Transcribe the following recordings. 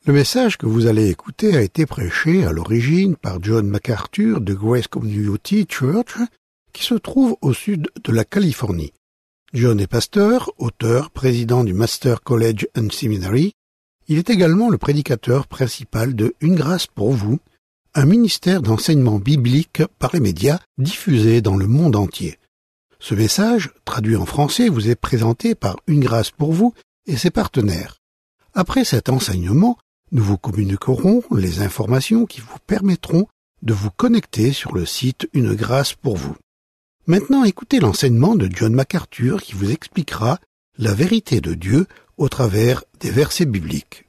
Le message que vous allez écouter a été prêché à l'origine par John MacArthur de Grace Community Church, qui se trouve au sud de la Californie. John est pasteur, auteur, président du Master College and Seminary. Il est également le prédicateur principal de Une grâce pour vous, un ministère d'enseignement biblique par les médias diffusé dans le monde entier. Ce message, traduit en français, vous est présenté par Une grâce pour vous et ses partenaires. Après cet enseignement, nous vous communiquerons les informations qui vous permettront de vous connecter sur le site Une grâce pour vous. Maintenant, écoutez l'enseignement de John MacArthur qui vous expliquera la vérité de Dieu au travers des versets bibliques.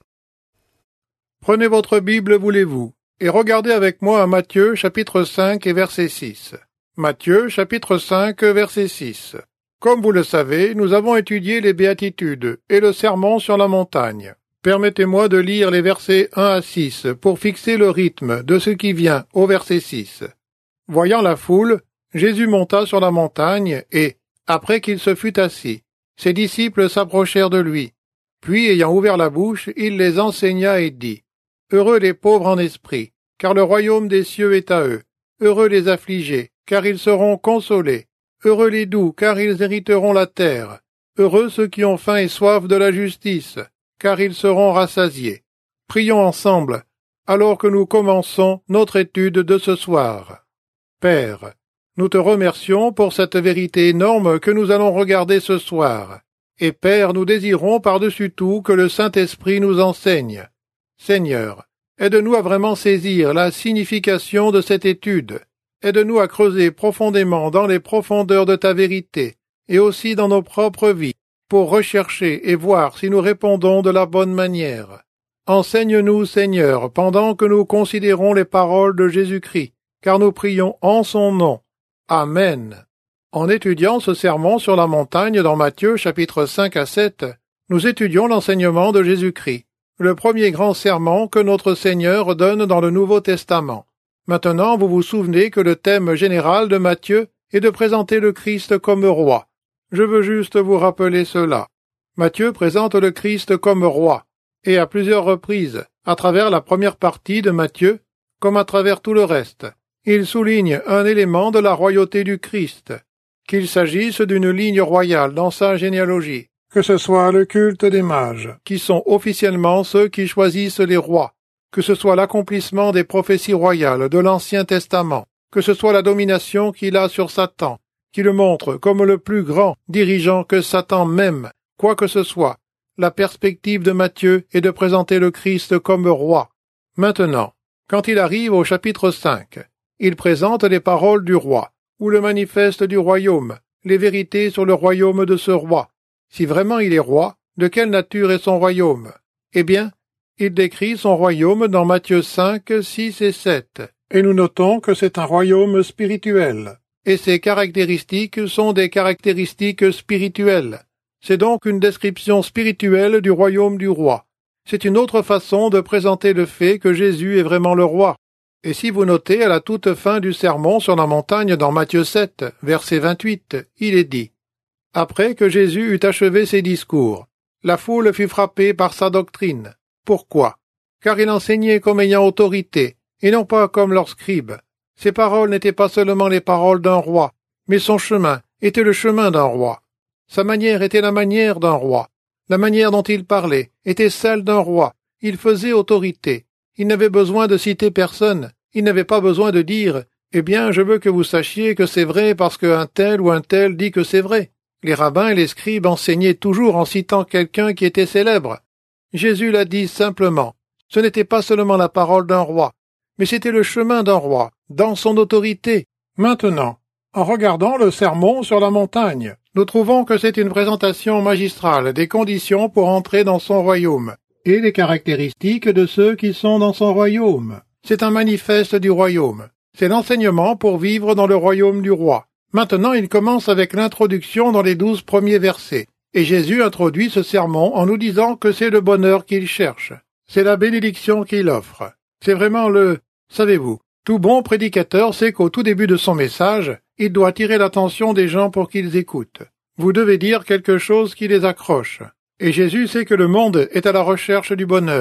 Prenez votre Bible, voulez-vous, et regardez avec moi à Matthieu, chapitre 5 et verset 6. Matthieu, chapitre 5, verset 6. Comme vous le savez, nous avons étudié les béatitudes et le sermon sur la montagne. Permettez-moi de lire les versets 1 à 6 pour fixer le rythme de ce qui vient au verset 6. Voyant la foule, Jésus monta sur la montagne et, après qu'il se fut assis, ses disciples s'approchèrent de lui. Puis, ayant ouvert la bouche, il les enseigna et dit : Heureux les pauvres en esprit, car le royaume des cieux est à eux. Heureux les affligés, car ils seront consolés. Heureux les doux, car ils hériteront la terre. Heureux ceux qui ont faim et soif de la justice, car ils seront rassasiés. Prions ensemble, alors que nous commençons notre étude de ce soir. Père, nous te remercions pour cette vérité énorme que nous allons regarder ce soir. Et Père, nous désirons par-dessus tout que le Saint-Esprit nous enseigne. Seigneur, aide-nous à vraiment saisir la signification de cette étude. Aide-nous à creuser profondément dans les profondeurs de ta vérité, et aussi dans nos propres vies, pour rechercher et voir si nous répondons de la bonne manière. Enseigne-nous, Seigneur, pendant que nous considérons les paroles de Jésus-Christ, car nous prions en son nom. Amen. En étudiant ce sermon sur la montagne dans Matthieu chapitre 5 à 7, nous étudions l'enseignement de Jésus-Christ, le premier grand sermon que notre Seigneur donne dans le Nouveau Testament. Maintenant, vous vous souvenez que le thème général de Matthieu est de présenter le Christ comme roi. Je veux juste vous rappeler cela. Matthieu présente le Christ comme roi, et à plusieurs reprises, à travers la première partie de Matthieu, comme à travers tout le reste. Il souligne un élément de la royauté du Christ, qu'il s'agisse d'une ligne royale dans sa généalogie, que ce soit le culte des mages, qui sont officiellement ceux qui choisissent les rois, que ce soit l'accomplissement des prophéties royales de l'Ancien Testament, que ce soit la domination qu'il a sur Satan, qui le montre comme le plus grand dirigeant que Satan même, quoi que ce soit. La perspective de Matthieu est de présenter le Christ comme roi. Maintenant, quand il arrive au chapitre 5, il présente les paroles du roi, ou le manifeste du royaume, les vérités sur le royaume de ce roi. Si vraiment il est roi, de quelle nature est son royaume? Eh bien, il décrit son royaume dans Matthieu 5, 6 et 7, et nous notons que c'est un royaume spirituel. Et ses caractéristiques sont des caractéristiques spirituelles. C'est donc une description spirituelle du royaume du roi. C'est une autre façon de présenter le fait que Jésus est vraiment le roi. Et si vous notez à la toute fin du sermon sur la montagne dans Matthieu 7, verset 28, il est dit : Après que Jésus eut achevé ses discours, la foule fut frappée par sa doctrine. Pourquoi? Car il enseignait comme ayant autorité, et non pas comme leurs scribes. Ses paroles n'étaient pas seulement les paroles d'un roi, mais son chemin était le chemin d'un roi. Sa manière était la manière d'un roi. La manière dont il parlait était celle d'un roi. Il faisait autorité. Il n'avait besoin de citer personne. Il n'avait pas besoin de dire « Eh bien, je veux que vous sachiez que c'est vrai parce qu'un tel ou un tel dit que c'est vrai ». Les rabbins et les scribes enseignaient toujours en citant quelqu'un qui était célèbre. Jésus l'a dit simplement. Ce n'était pas seulement la parole d'un roi, mais c'était le chemin d'un roi, dans son autorité. Maintenant, en regardant le sermon sur la montagne, nous trouvons que c'est une présentation magistrale des conditions pour entrer dans son royaume, et les caractéristiques de ceux qui sont dans son royaume. C'est un manifeste du royaume. C'est l'enseignement pour vivre dans le royaume du roi. Maintenant, il commence avec l'introduction dans les 12 premiers versets. Et Jésus introduit ce sermon en nous disant que c'est le bonheur qu'il cherche. C'est la bénédiction qu'il offre. C'est vraiment savez-vous, tout bon prédicateur sait qu'au tout début de son message, il doit attirer l'attention des gens pour qu'ils écoutent. Vous devez dire quelque chose qui les accroche. Et Jésus sait que le monde est à la recherche du bonheur.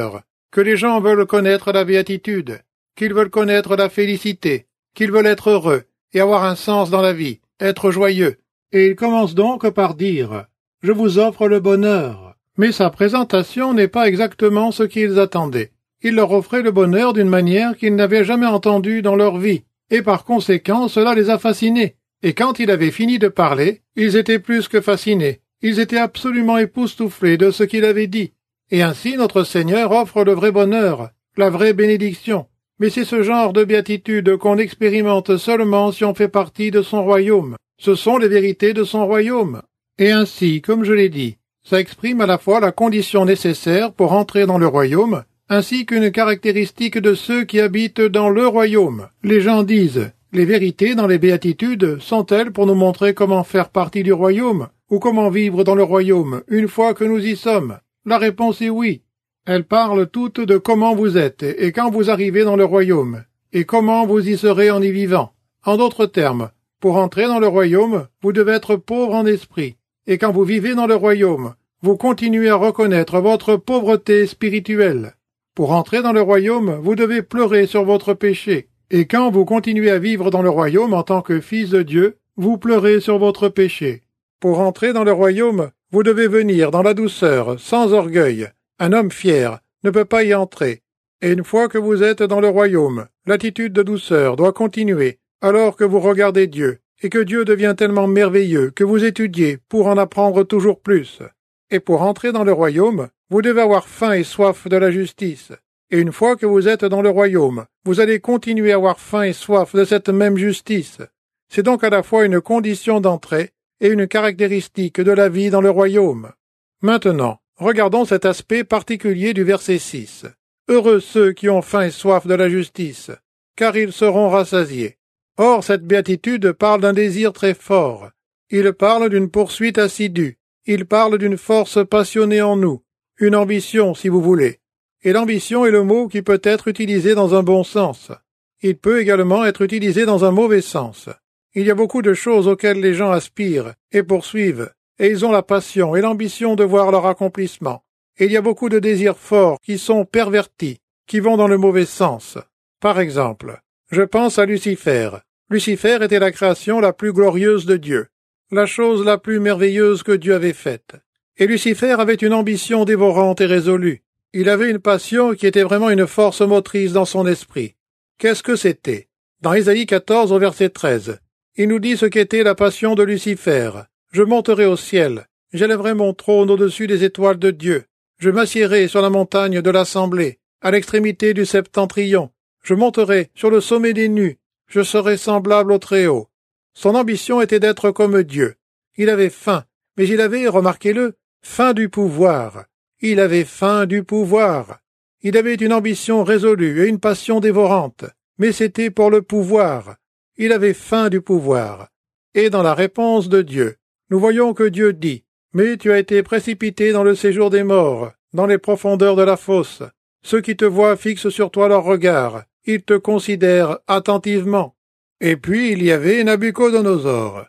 que les gens veulent connaître la béatitude, qu'ils veulent connaître la félicité, qu'ils veulent être heureux et avoir un sens dans la vie, être joyeux. Et il commence donc par dire « Je vous offre le bonheur ». Mais sa présentation n'est pas exactement ce qu'ils attendaient. Il leur offrait le bonheur d'une manière qu'ils n'avaient jamais entendue dans leur vie, et par conséquent cela les a fascinés. Et quand il avait fini de parler, ils étaient plus que fascinés, ils étaient absolument époustouflés de ce qu'il avait dit. Et ainsi notre Seigneur offre le vrai bonheur, la vraie bénédiction. Mais c'est ce genre de béatitude qu'on expérimente seulement si on fait partie de son royaume. Ce sont les vérités de son royaume. Et ainsi, comme je l'ai dit, ça exprime à la fois la condition nécessaire pour entrer dans le royaume, ainsi qu'une caractéristique de ceux qui habitent dans le royaume. Les gens disent, les vérités dans les béatitudes sont-elles pour nous montrer comment faire partie du royaume, ou comment vivre dans le royaume une fois que nous y sommes? La réponse est oui. Elles parlent toutes de comment vous êtes et quand vous arrivez dans le royaume, et comment vous y serez en y vivant. En d'autres termes, pour entrer dans le royaume, vous devez être pauvre en esprit, et quand vous vivez dans le royaume, vous continuez à reconnaître votre pauvreté spirituelle. Pour entrer dans le royaume, vous devez pleurer sur votre péché, et quand vous continuez à vivre dans le royaume en tant que fils de Dieu, vous pleurez sur votre péché. Pour entrer dans le royaume, vous devez venir dans la douceur, sans orgueil. Un homme fier ne peut pas y entrer. Et une fois que vous êtes dans le royaume, l'attitude de douceur doit continuer, alors que vous regardez Dieu, et que Dieu devient tellement merveilleux que vous étudiez pour en apprendre toujours plus. Et pour entrer dans le royaume, vous devez avoir faim et soif de la justice. Et une fois que vous êtes dans le royaume, vous allez continuer à avoir faim et soif de cette même justice. C'est donc à la fois une condition d'entrée et une caractéristique de la vie dans le royaume. Maintenant, regardons cet aspect particulier du verset 6. Heureux ceux qui ont faim et soif de la justice, car ils seront rassasiés. Or, cette béatitude parle d'un désir très fort. Il parle d'une poursuite assidue. Il parle d'une force passionnée en nous. Une ambition, si vous voulez. Et l'ambition est le mot qui peut être utilisé dans un bon sens. Il peut également être utilisé dans un mauvais sens. Il y a beaucoup de choses auxquelles les gens aspirent et poursuivent, et ils ont la passion et l'ambition de voir leur accomplissement. Et il y a beaucoup de désirs forts qui sont pervertis, qui vont dans le mauvais sens. Par exemple, je pense à Lucifer. Lucifer était la création la plus glorieuse de Dieu, la chose la plus merveilleuse que Dieu avait faite. Et Lucifer avait une ambition dévorante et résolue. Il avait une passion qui était vraiment une force motrice dans son esprit. Qu'est-ce que c'était? Dans Ésaïe 14 au verset 13, il nous dit ce qu'était la passion de Lucifer. Je monterai au ciel, j'élèverai mon trône au-dessus des étoiles de Dieu. Je m'assiérai sur la montagne de l'assemblée, à l'extrémité du septentrion. Je monterai sur le sommet des nues, je serai semblable au Très-Haut. Son ambition était d'être comme Dieu. Il avait faim, mais il avait, remarquez-le, faim du pouvoir. Il avait faim du pouvoir. Il avait une ambition résolue et une passion dévorante, mais c'était pour le pouvoir. Il avait faim du pouvoir. Et dans la réponse de Dieu, nous voyons que Dieu dit « Mais tu as été précipité dans le séjour des morts, dans les profondeurs de la fosse. Ceux qui te voient fixent sur toi leur regard, ils te considèrent attentivement. » Et puis il y avait Nabuchodonosor.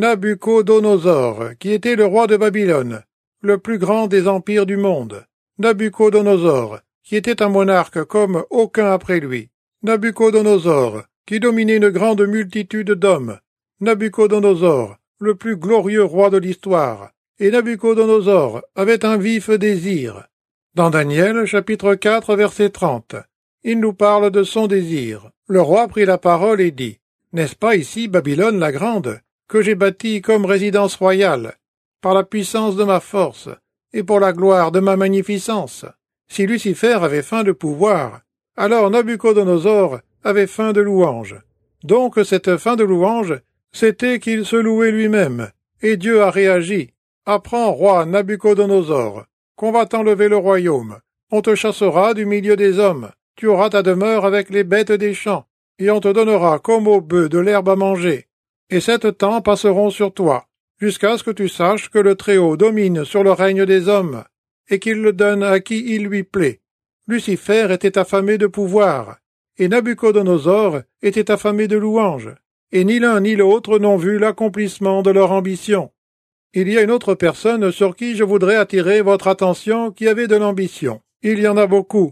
Nabuchodonosor, qui était le roi de Babylone, le plus grand des empires du monde. Nabuchodonosor, qui était un monarque comme aucun après lui. Nabuchodonosor, qui dominait une grande multitude d'hommes. Nabuchodonosor, le plus glorieux roi de l'histoire. Et Nabuchodonosor avait un vif désir. Dans Daniel, chapitre 4, verset 30, il nous parle de son désir. Le roi prit la parole et dit « N'est-ce pas ici Babylone la grande, que j'ai bâtie comme résidence royale, par la puissance de ma force, et pour la gloire de ma magnificence? » Si Lucifer avait faim de pouvoir, alors Nabuchodonosor avait faim de louange. Donc cette faim de louange, c'était qu'il se louait lui-même, et Dieu a réagi. « Apprends, roi Nabuchodonosor, qu'on va t'enlever le royaume. On te chassera du milieu des hommes. Tu auras ta demeure avec les bêtes des champs, et on te donnera comme aux bœufs de l'herbe à manger. Et 7 temps passeront sur toi, jusqu'à ce que tu saches que le Très-Haut domine sur le règne des hommes, et qu'il le donne à qui il lui plaît. » Lucifer était affamé de pouvoir, et Nabuchodonosor était affamé de louange, et ni l'un ni l'autre n'ont vu l'accomplissement de leur ambition. Il y a une autre personne sur qui je voudrais attirer votre attention qui avait de l'ambition. Il y en a beaucoup,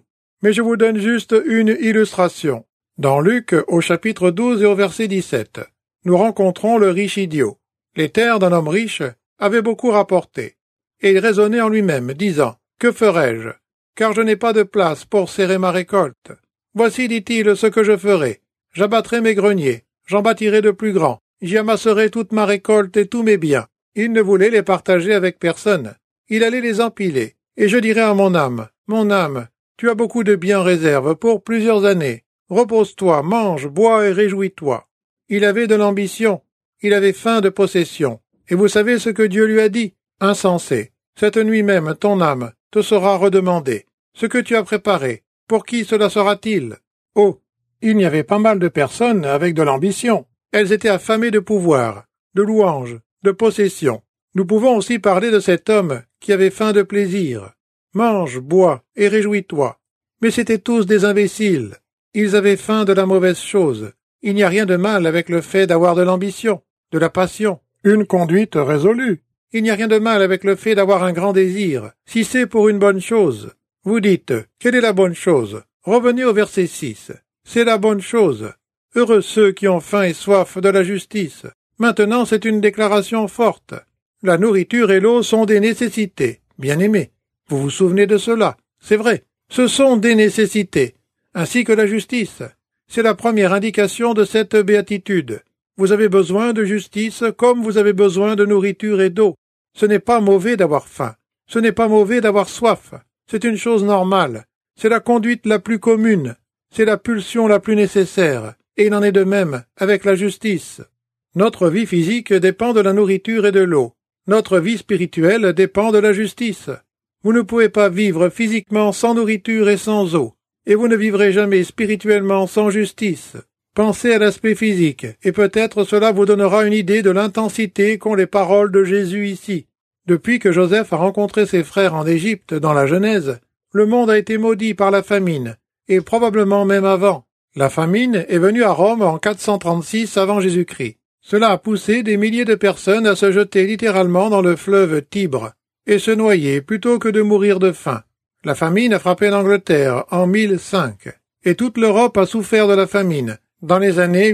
Mais je vous donne juste une illustration. Dans Luc, au chapitre 12 et au verset 17, nous rencontrons le riche idiot. Les terres d'un homme riche avaient beaucoup rapporté. Et il raisonnait en lui-même, disant, « Que ferai-je? Car je n'ai pas de place pour serrer ma récolte. Voici, dit-il, ce que je ferai. J'abattrai mes greniers, j'en bâtirai de plus grands, j'y amasserai toute ma récolte et tous mes biens. » Il ne voulait les partager avec personne. Il allait les empiler. Et je dirai à mon âme, « Mon âme, tu as beaucoup de biens en réserve pour plusieurs années. Repose-toi, mange, bois et réjouis-toi. » Il avait de l'ambition. Il avait faim de possession. Et vous savez ce que Dieu lui a dit? Insensé. Cette nuit même, ton âme te sera redemandée. Ce que tu as préparé, pour qui cela sera-t-il? Oh, il y avait pas mal de personnes avec de l'ambition. Elles étaient affamées de pouvoir, de louanges, de possession. Nous pouvons aussi parler de cet homme qui avait faim de plaisir. Mange, bois et réjouis-toi. Mais c'étaient tous des imbéciles. Ils avaient faim de la mauvaise chose. Il n'y a rien de mal avec le fait d'avoir de l'ambition, de la passion, une conduite résolue. Il n'y a rien de mal avec le fait d'avoir un grand désir, si c'est pour une bonne chose. Vous dites, quelle est la bonne chose? Revenez au verset 6. C'est la bonne chose. Heureux ceux qui ont faim et soif de la justice. Maintenant, c'est une déclaration forte. La nourriture et l'eau sont des nécessités. Bien-aimés, vous vous souvenez de cela? C'est vrai, ce sont des nécessités, ainsi que la justice. C'est la première indication de cette béatitude. Vous avez besoin de justice comme vous avez besoin de nourriture et d'eau. Ce n'est pas mauvais d'avoir faim. Ce n'est pas mauvais d'avoir soif. C'est une chose normale. C'est la conduite la plus commune. C'est la pulsion la plus nécessaire. Et il en est de même avec la justice. Notre vie physique dépend de la nourriture et de l'eau. Notre vie spirituelle dépend de la justice. Vous ne pouvez pas vivre physiquement sans nourriture et sans eau. Et vous ne vivrez jamais spirituellement sans justice. Pensez à l'aspect physique, et peut-être cela vous donnera une idée de l'intensité qu'ont les paroles de Jésus ici. Depuis que Joseph a rencontré ses frères en Égypte dans la Genèse, le monde a été maudit par la famine, et probablement même avant. La famine est venue à Rome en 436 avant Jésus-Christ. Cela a poussé des milliers de personnes à se jeter littéralement dans le fleuve Tibre, et se noyer plutôt que de mourir de faim. La famine a frappé l'Angleterre en 1005, et toute l'Europe a souffert de la famine, dans les années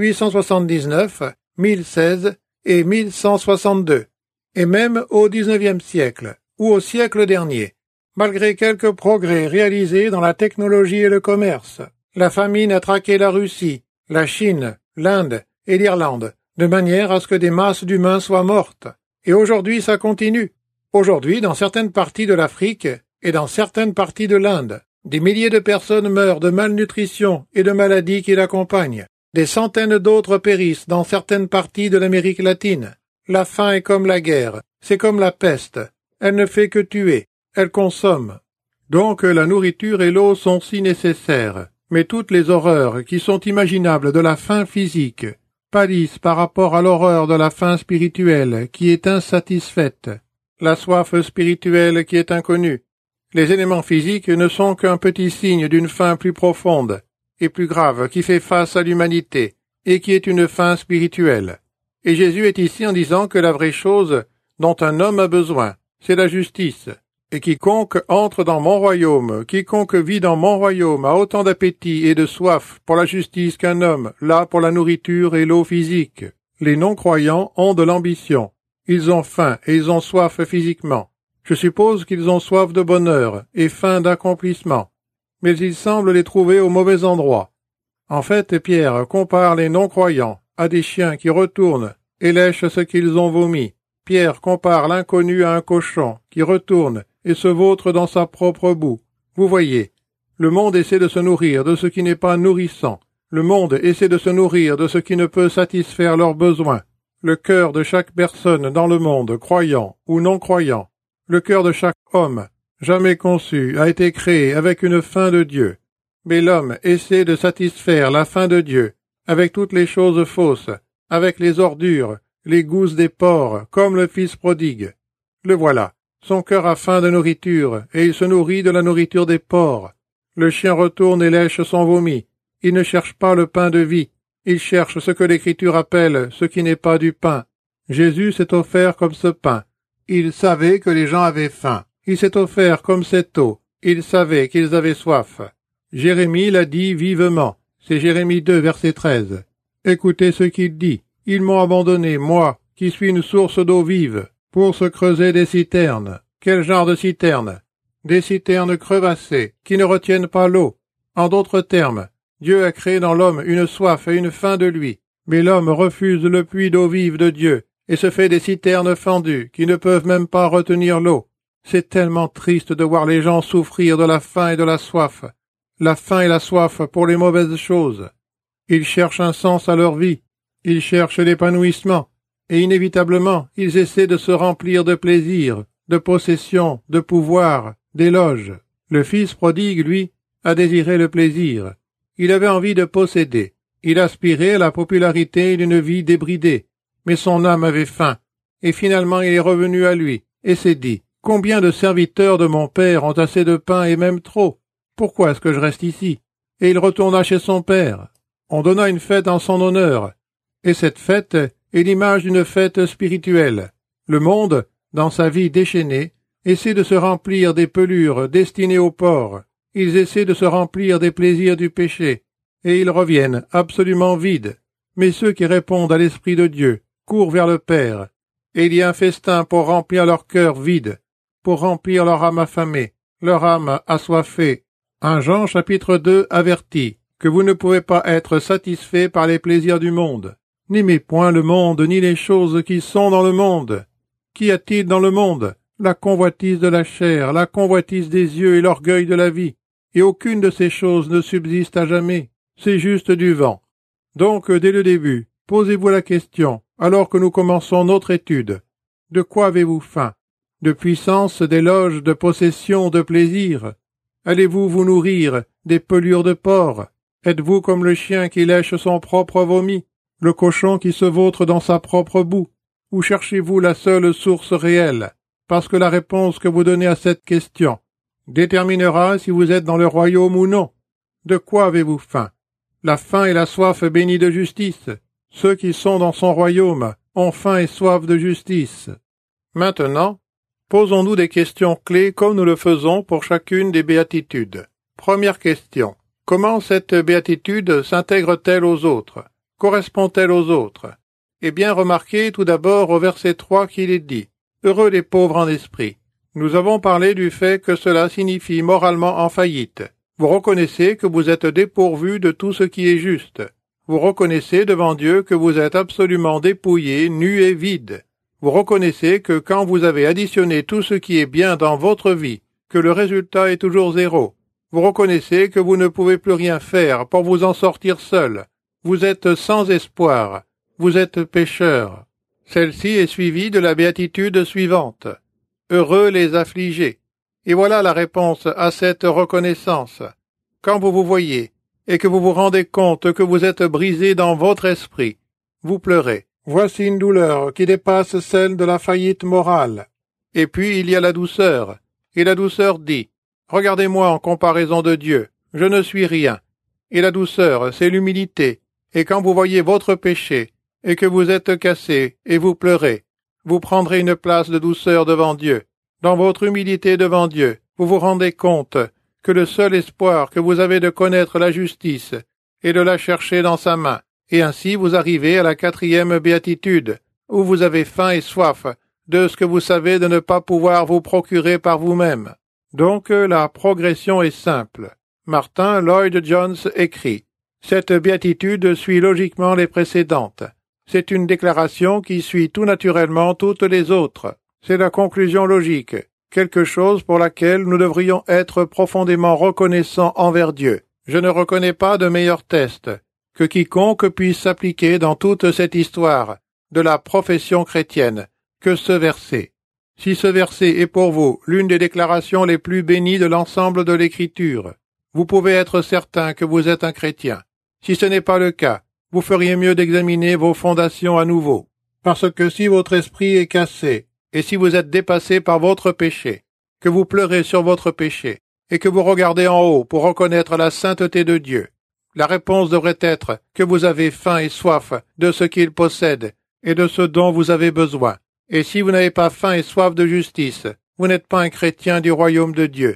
879, 1016 et 1162, et même au XIXe siècle, ou au siècle dernier. Malgré quelques progrès réalisés dans la technologie et le commerce, la famine a traqué la Russie, la Chine, l'Inde et l'Irlande, de manière à ce que des masses d'humains soient mortes. Et aujourd'hui, ça continue. Aujourd'hui, dans certaines parties de l'Afrique et dans certaines parties de l'Inde, des milliers de personnes meurent de malnutrition et de maladies qui l'accompagnent. Des centaines d'autres périssent dans certaines parties de l'Amérique latine. La faim est comme la guerre, c'est comme la peste. Elle ne fait que tuer, elle consomme. Donc la nourriture et l'eau sont si nécessaires, mais toutes les horreurs qui sont imaginables de la faim physique pâlissent par rapport à l'horreur de la faim spirituelle qui est insatisfaite, la soif spirituelle qui est inconnue. Les éléments physiques ne sont qu'un petit signe d'une faim plus profonde et plus grave qui fait face à l'humanité et qui est une faim spirituelle. Et Jésus est ici en disant que la vraie chose dont un homme a besoin, c'est la justice. Et quiconque entre dans mon royaume, quiconque vit dans mon royaume a autant d'appétit et de soif pour la justice qu'un homme, là pour la nourriture et l'eau physique. Les non-croyants ont de l'ambition. Ils ont faim et ils ont soif physiquement. Je suppose qu'ils ont soif de bonheur et faim d'accomplissement. Mais ils semblent les trouver au mauvais endroit. En fait, Pierre compare les non-croyants à des chiens qui retournent et lèchent ce qu'ils ont vomi. Pierre compare l'inconnu à un cochon qui retourne et se vautre dans sa propre boue. Vous voyez, le monde essaie de se nourrir de ce qui n'est pas nourrissant. Le monde essaie de se nourrir de ce qui ne peut satisfaire leurs besoins. Le cœur de chaque personne dans le monde, croyant ou non-croyant, le cœur de chaque homme, jamais conçu, a été créé avec une faim de Dieu. Mais l'homme essaie de satisfaire la faim de Dieu avec toutes les choses fausses, avec les ordures, les gousses des porcs, comme le fils prodigue. Le voilà. Son cœur a faim de nourriture, et il se nourrit de la nourriture des porcs. Le chien retourne et lèche son vomi. Il ne cherche pas le pain de vie. Il cherche ce que l'Écriture appelle ce qui n'est pas du pain. Jésus s'est offert comme ce pain. Il savait que les gens avaient faim. Il s'est offert comme cette eau. Il savait qu'ils avaient soif. Jérémie l'a dit vivement. C'est Jérémie 2, verset 13. Écoutez ce qu'il dit. Ils m'ont abandonné, moi, qui suis une source d'eau vive, pour se creuser des citernes. Quel genre de citernes? Des citernes crevassées, qui ne retiennent pas l'eau. En d'autres termes, Dieu a créé dans l'homme une soif et une faim de lui, mais l'homme refuse le puits d'eau vive de Dieu, et se fait des citernes fendues, qui ne peuvent même pas retenir l'eau. C'est tellement triste de voir les gens souffrir de la faim et de la soif. La faim et la soif pour les mauvaises choses. Ils cherchent un sens à leur vie. Ils cherchent l'épanouissement. Et inévitablement, ils essaient de se remplir de plaisir, de possession, de pouvoir, d'éloges. Le fils prodigue, lui, a désiré le plaisir. Il avait envie de posséder. Il aspirait à la popularité d'une vie débridée. Mais son âme avait faim. Et finalement, il est revenu à lui, et s'est dit, « Combien de serviteurs de mon père ont assez de pain et même trop? Pourquoi est-ce que je reste ici ?» Et il retourna chez son père. On donna une fête en son honneur. Et cette fête est l'image d'une fête spirituelle. Le monde, dans sa vie déchaînée, essaie de se remplir des pelures destinées aux porcs. Ils essaient de se remplir des plaisirs du péché. Et ils reviennent absolument vides. Mais ceux qui répondent à l'Esprit de Dieu courent vers le Père. Et il y a un festin pour remplir leur cœur vide, pour remplir leur âme affamée, leur âme assoiffée. 1 Jean chapitre 2 avertit que vous ne pouvez pas être satisfaits par les plaisirs du monde. N'aimez point le monde, ni les choses qui sont dans le monde. Qu'y a-t-il dans le monde? La convoitise de la chair, la convoitise des yeux et l'orgueil de la vie. Et aucune de ces choses ne subsiste à jamais. C'est juste du vent. Donc, dès le début, posez-vous la question, alors que nous commençons notre étude. De quoi avez-vous faim? De puissance, d'éloges, de possession, de plaisir? Allez-vous vous nourrir des pelures de porc? Êtes-vous comme le chien qui lèche son propre vomi, le cochon qui se vautre dans sa propre boue? Ou cherchez-vous la seule source réelle? Parce que la réponse que vous donnez à cette question déterminera si vous êtes dans le royaume ou non. De quoi avez-vous faim? La faim et la soif bénie de justice. Ceux qui sont dans son royaume ont faim et soif de justice. Maintenant, posons-nous des questions clés comme nous le faisons pour chacune des béatitudes. Première question. Comment cette béatitude s'intègre-t-elle aux autres? Correspond-elle aux autres? Eh bien, remarquez tout d'abord au verset 3 qu'il est dit « Heureux les pauvres en esprit ». Nous avons parlé du fait que cela signifie moralement en faillite. Vous reconnaissez que vous êtes dépourvu de tout ce qui est juste. Vous reconnaissez devant Dieu que vous êtes absolument dépouillé, nu et vide. Vous reconnaissez que quand vous avez additionné tout ce qui est bien dans votre vie, que le résultat est toujours zéro. Vous reconnaissez que vous ne pouvez plus rien faire pour vous en sortir seul. Vous êtes sans espoir. Vous êtes pécheur. Celle-ci est suivie de la béatitude suivante. Heureux les affligés. Et voilà la réponse à cette reconnaissance. Quand vous vous voyez et que vous vous rendez compte que vous êtes brisé dans votre esprit, vous pleurez. Voici une douleur qui dépasse celle de la faillite morale. Et puis il y a la douceur. Et la douceur dit, « Regardez-moi en comparaison de Dieu, je ne suis rien. » Et la douceur, c'est l'humilité. Et quand vous voyez votre péché, et que vous êtes cassé, et vous pleurez, vous prendrez une place de douceur devant Dieu. Dans votre humilité devant Dieu, vous vous rendez compte que le seul espoir que vous avez de connaître la justice est de la chercher dans sa main. Et ainsi vous arrivez à la 4e béatitude, où vous avez faim et soif de ce que vous savez de ne pas pouvoir vous procurer par vous-même. Donc la progression est simple. Martin Lloyd Jones écrit « Cette béatitude suit logiquement les précédentes. C'est une déclaration qui suit tout naturellement toutes les autres. C'est la conclusion logique, quelque chose pour laquelle nous devrions être profondément reconnaissants envers Dieu. Je ne reconnais pas de meilleur test que quiconque puisse s'appliquer dans toute cette histoire de la profession chrétienne que ce verset. Si ce verset est pour vous l'une des déclarations les plus bénies de l'ensemble de l'Écriture, vous pouvez être certain que vous êtes un chrétien. Si ce n'est pas le cas, vous feriez mieux d'examiner vos fondations à nouveau. Parce que si votre esprit est cassé, et si vous êtes dépassé par votre péché, que vous pleurez sur votre péché, et que vous regardez en haut pour reconnaître la sainteté de Dieu, la réponse devrait être que vous avez faim et soif de ce qu'il possède et de ce dont vous avez besoin. Et si vous n'avez pas faim et soif de justice, vous n'êtes pas un chrétien du royaume de Dieu.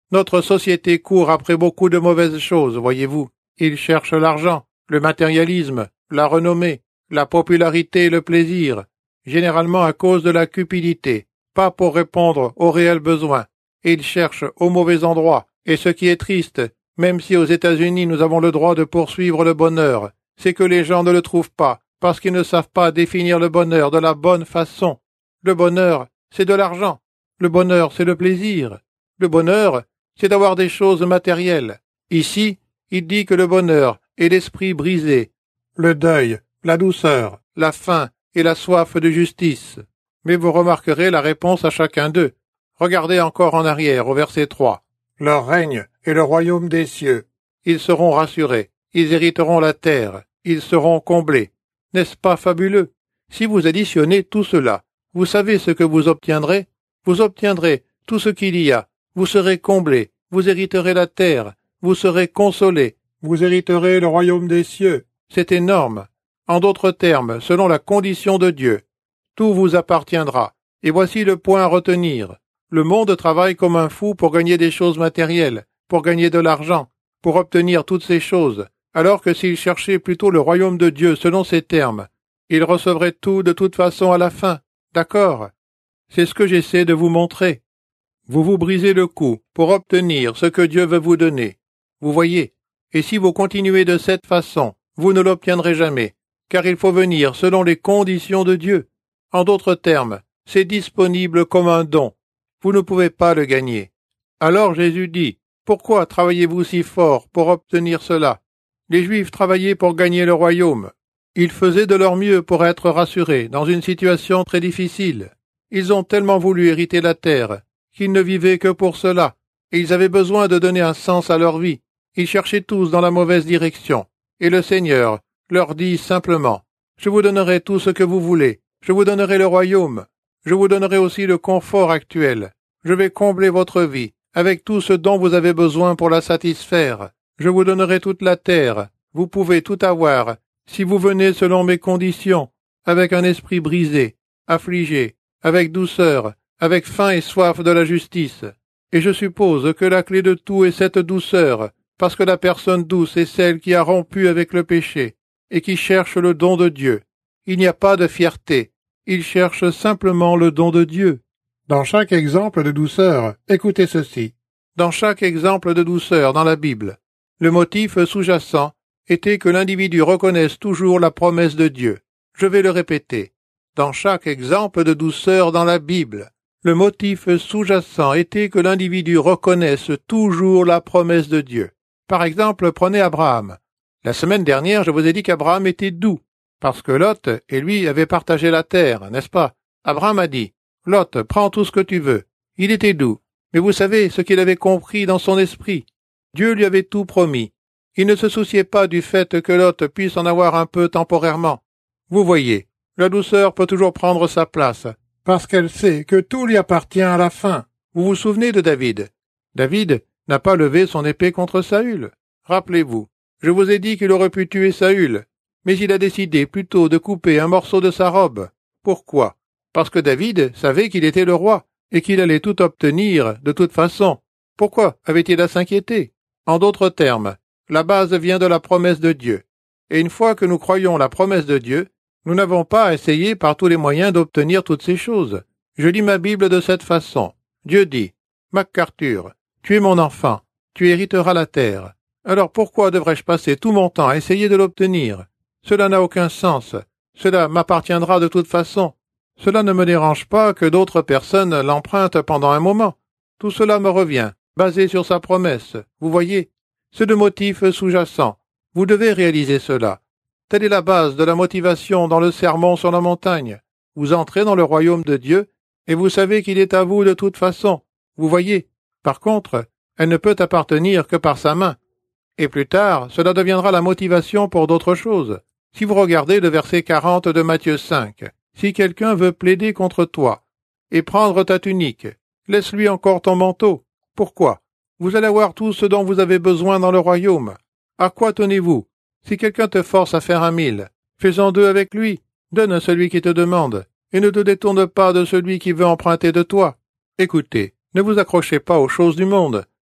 Notre société court après beaucoup de mauvaises choses, voyez-vous. Ils cherchent l'argent, le matérialisme, la renommée, la popularité et le plaisir, généralement à cause de la cupidité, pas pour répondre aux réels besoins. Ils cherchent au mauvais endroit, et ce qui est triste, même si aux États-Unis nous avons le droit de poursuivre le bonheur, c'est que les gens ne le trouvent pas, parce qu'ils ne savent pas définir le bonheur de la bonne façon. Le bonheur, c'est de l'argent. Le bonheur, c'est le plaisir. Le bonheur, c'est d'avoir des choses matérielles. Ici, il dit que le bonheur est l'esprit brisé, le deuil, la douceur, la faim et la soif de justice. Mais vous remarquerez la réponse à chacun d'eux. Regardez encore en arrière au verset 3. Leur règne est le royaume des cieux. Ils seront rassurés, ils hériteront la terre, ils seront comblés. N'est-ce pas fabuleux? Si vous additionnez tout cela, vous savez ce que vous obtiendrez? Vous obtiendrez tout ce qu'il y a. Vous serez comblés, vous hériterez la terre, vous serez consolés, vous hériterez le royaume des cieux. C'est énorme. En d'autres termes, selon la condition de Dieu, tout vous appartiendra. Et voici le point à retenir. Le monde travaille comme un fou pour gagner des choses matérielles, pour gagner de l'argent, pour obtenir toutes ces choses, alors que s'il cherchait plutôt le royaume de Dieu selon ces termes, il recevrait tout de toute façon à la fin. D'accord? C'est ce que j'essaie de vous montrer. Vous vous brisez le cou pour obtenir ce que Dieu veut vous donner. Vous voyez? Et si vous continuez de cette façon, vous ne l'obtiendrez jamais, car il faut venir selon les conditions de Dieu. En d'autres termes, c'est disponible comme un don. Vous ne pouvez pas le gagner. Alors Jésus dit, pourquoi travaillez-vous si fort pour obtenir cela? Les Juifs travaillaient pour gagner le royaume. Ils faisaient de leur mieux pour être rassurés dans une situation très difficile. Ils ont tellement voulu hériter la terre qu'ils ne vivaient que pour cela, et ils avaient besoin de donner un sens à leur vie. Ils cherchaient tous dans la mauvaise direction. Et le Seigneur leur dit simplement, « Je vous donnerai tout ce que vous voulez. Je vous donnerai le royaume. Je vous donnerai aussi le confort actuel. Je vais combler votre vie avec tout ce dont vous avez besoin pour la satisfaire. Je vous donnerai toute la terre. Vous pouvez tout avoir si vous venez selon mes conditions, avec un esprit brisé, affligé, avec douceur, avec faim et soif de la justice. Et je suppose que la clé de tout est cette douceur, parce que la personne douce est celle qui a rompu avec le péché et qui cherche le don de Dieu. Il n'y a pas de fierté, il cherche simplement le don de Dieu. Dans chaque exemple de douceur, écoutez ceci. Dans chaque exemple de douceur dans la Bible, le motif sous-jacent était que l'individu reconnaisse toujours la promesse de Dieu. Je vais le répéter. Dans chaque exemple de douceur dans la Bible, le motif sous-jacent était que l'individu reconnaisse toujours la promesse de Dieu. Par exemple, prenez Abraham. La semaine dernière, je vous ai dit qu'Abraham était doux, parce que Lot et lui avaient partagé la terre, n'est-ce pas? Abraham a dit, « Lot, prends tout ce que tu veux. » Il était doux, mais vous savez ce qu'il avait compris dans son esprit. Dieu lui avait tout promis. Il ne se souciait pas du fait que Lot puisse en avoir un peu temporairement. Vous voyez, la douceur peut toujours prendre sa place, parce qu'elle sait que tout lui appartient à la fin. Vous vous souvenez de David? David n'a pas levé son épée contre Saül. Rappelez-vous, je vous ai dit qu'il aurait pu tuer Saül, mais il a décidé plutôt de couper un morceau de sa robe. Pourquoi? Parce que David savait qu'il était le roi, et qu'il allait tout obtenir de toute façon. Pourquoi avait-il à s'inquiéter? En d'autres termes, la base vient de la promesse de Dieu. Et une fois que nous croyons la promesse de Dieu, nous n'avons pas à essayer par tous les moyens d'obtenir toutes ces choses. Je lis ma Bible de cette façon. Dieu dit, « MacArthur, tu es mon enfant, tu hériteras la terre. Alors pourquoi devrais-je passer tout mon temps à essayer de l'obtenir? Cela n'a aucun sens. Cela m'appartiendra de toute façon. Cela ne me dérange pas que d'autres personnes l'empruntent pendant un moment. Tout cela me revient, basé sur sa promesse. Vous voyez? C'est le motif sous-jacent. Vous devez réaliser cela. Telle est la base de la motivation dans le sermon sur la montagne. Vous entrez dans le royaume de Dieu, et vous savez qu'il est à vous de toute façon. Vous voyez? Par contre, elle ne peut appartenir que par sa main. Et plus tard, cela deviendra la motivation pour d'autres choses. Si vous regardez le verset 40 de Matthieu 5, si quelqu'un veut plaider contre toi et prendre ta tunique, laisse-lui encore ton manteau. Pourquoi? Vous allez avoir tout ce dont vous avez besoin dans le royaume. À quoi tenez-vous? Si quelqu'un te force à faire 1000, fais-en 2 avec lui. Donne à celui qui te demande, et ne te détourne pas de celui qui veut emprunter de toi. Écoutez, ne vous accrochez pas aux choses du monde.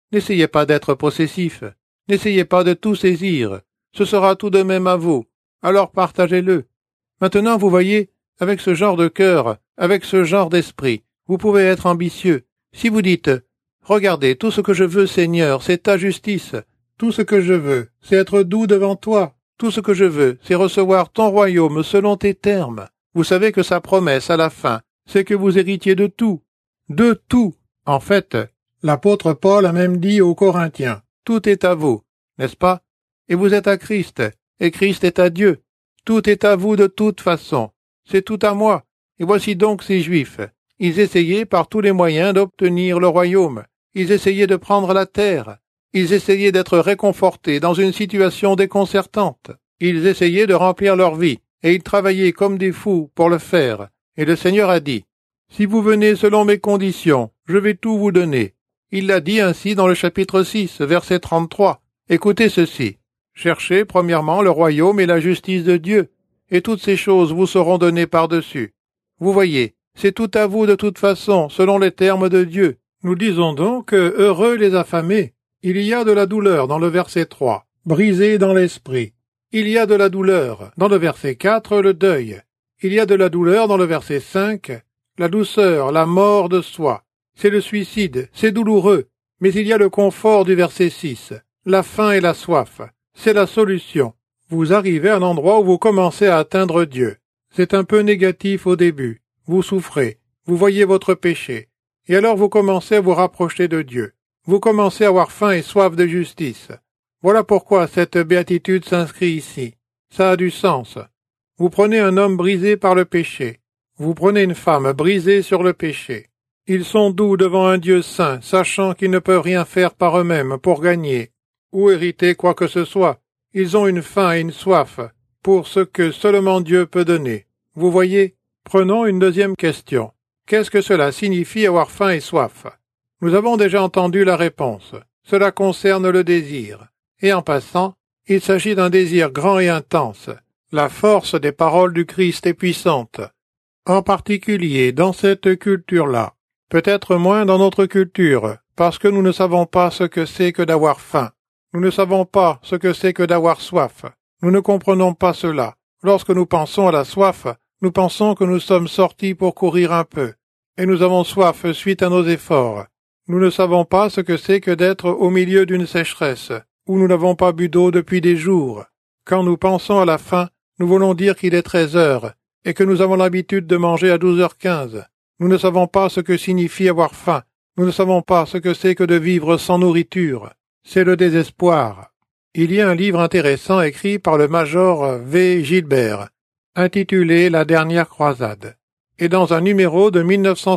N'essayez pas d'être possessif. N'essayez pas de tout saisir. Ce sera tout de même à vous. Alors partagez-le. Maintenant, vous voyez, avec ce genre de cœur, avec ce genre d'esprit, vous pouvez être ambitieux. Si vous dites « Regardez, tout ce que je veux, Seigneur, c'est ta justice. Tout ce que je veux, c'est être doux devant toi. Tout ce que je veux, c'est recevoir ton royaume selon tes termes. » Vous savez que sa promesse à la fin, c'est que vous héritiez de tout. De tout. En fait, l'apôtre Paul a même dit aux Corinthiens « Tout est à vous, n'est-ce pas? Et vous êtes à Christ, et Christ est à Dieu. Tout est à vous de toute façon. C'est tout à moi. Et voici donc ces Juifs. Ils essayaient par tous les moyens d'obtenir le royaume. Ils essayaient de prendre la terre. Ils essayaient d'être réconfortés dans une situation déconcertante. Ils essayaient de remplir leur vie, et ils travaillaient comme des fous pour le faire. Et le Seigneur a dit, « Si vous venez selon mes conditions, je vais tout vous donner. » Il l'a dit ainsi dans le chapitre 6, verset 33. Écoutez ceci. « Cherchez premièrement le royaume et la justice de Dieu, et toutes ces choses vous seront données par-dessus. » Vous voyez, c'est tout à vous de toute façon, selon les termes de Dieu. Nous disons donc, heureux les affamés. Il y a de la douleur dans le verset 3, brisé dans l'esprit. Il y a de la douleur dans le verset 4, le deuil. Il y a de la douleur dans le verset 5, la douceur, la mort de soi. C'est le suicide, c'est douloureux, mais il y a le confort du verset 6, la faim et la soif. C'est la solution. Vous arrivez à un endroit où vous commencez à atteindre Dieu. C'est un peu négatif au début. Vous souffrez, vous voyez votre péché, et alors vous commencez à vous rapprocher de Dieu. Vous commencez à avoir faim et soif de justice. Voilà pourquoi cette béatitude s'inscrit ici. Ça a du sens. Vous prenez un homme brisé par le péché. Vous prenez une femme brisée sur le péché. Ils sont doux devant un Dieu saint, sachant qu'ils ne peuvent rien faire par eux-mêmes pour gagner ou hériter quoi que ce soit. Ils ont une faim et une soif pour ce que seulement Dieu peut donner. Vous voyez? Prenons une deuxième question. Qu'est-ce que cela signifie avoir faim et soif? Nous avons déjà entendu la réponse. Cela concerne le désir. Et en passant, il s'agit d'un désir grand et intense. La force des paroles du Christ est puissante. En particulier dans cette culture-là. Peut-être moins dans notre culture, parce que nous ne savons pas ce que c'est que d'avoir faim. Nous ne savons pas ce que c'est que d'avoir soif. Nous ne comprenons pas cela. Lorsque nous pensons à la soif, nous pensons que nous sommes sortis pour courir un peu, et nous avons soif suite à nos efforts. Nous ne savons pas ce que c'est que d'être au milieu d'une sécheresse, où nous n'avons pas bu d'eau depuis des jours. Quand nous pensons à la faim, nous voulons dire qu'il est 13 heures, et que nous avons l'habitude de manger à 12h15. Nous ne savons pas ce que signifie avoir faim. Nous ne savons pas ce que c'est que de vivre sans nourriture. C'est le désespoir. Il y a un livre intéressant écrit par le major V. Gilbert, intitulé « La dernière croisade ». Et dans un numéro de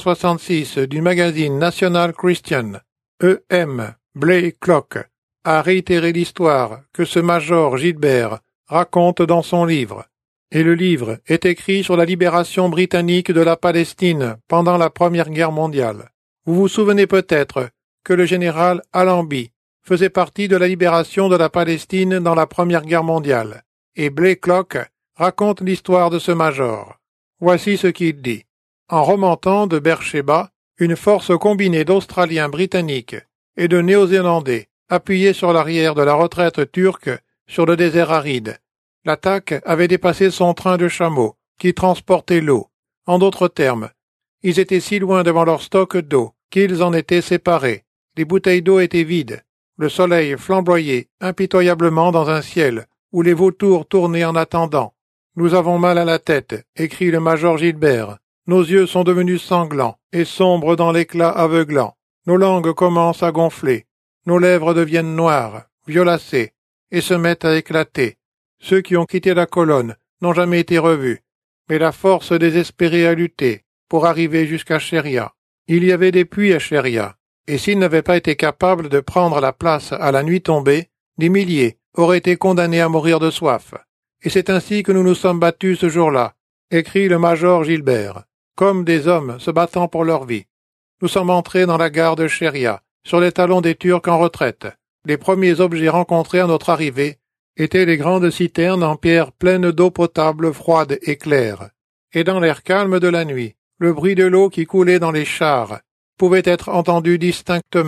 1966 du magazine National Christian, E.M. Blaiklock a réitéré l'histoire que ce major Gilbert raconte dans son livre. Et le livre est écrit sur la libération britannique de la Palestine pendant la Première Guerre mondiale. Vous vous souvenez peut-être que le général Allenby faisait partie de la libération de la Palestine dans la Première Guerre mondiale, et Blaiklock raconte l'histoire de ce major. Voici ce qu'il dit. En remontant de Beersheba, une force combinée d'Australiens britanniques et de Néo-Zélandais appuyait sur l'arrière de la retraite turque sur le désert aride. L'attaque avait dépassé son train de chameaux, qui transportait l'eau. En d'autres termes, ils étaient si loin devant leur stock d'eau qu'ils en étaient séparés. Les bouteilles d'eau étaient vides. Le soleil flamboyait impitoyablement dans un ciel où les vautours tournaient en attendant. « Nous avons mal à la tête », écrit le major Gilbert. « Nos yeux sont devenus sanglants et sombres dans l'éclat aveuglant. Nos langues commencent à gonfler. Nos lèvres deviennent noires, violacées, et se mettent à éclater. Ceux qui ont quitté la colonne n'ont jamais été revus, mais la force désespérée a lutté pour arriver jusqu'à Sheria. Il y avait des puits à Sheria, et s'ils n'avaient pas été capables de prendre la place à la nuit tombée, des milliers auraient été condamnés à mourir de soif. Et c'est ainsi que nous nous sommes battus ce jour-là, écrit le major Gilbert, comme des hommes se battant pour leur vie. Nous sommes entrés dans la gare de Sheria, sur les talons des Turcs en retraite. Les premiers objets rencontrés à notre arrivée étaient les grandes citernes en pierre pleines d'eau potable froide et claire. Et dans l'air calme de la nuit, le bruit de l'eau qui coulait dans les chars pouvait être entendu distinctement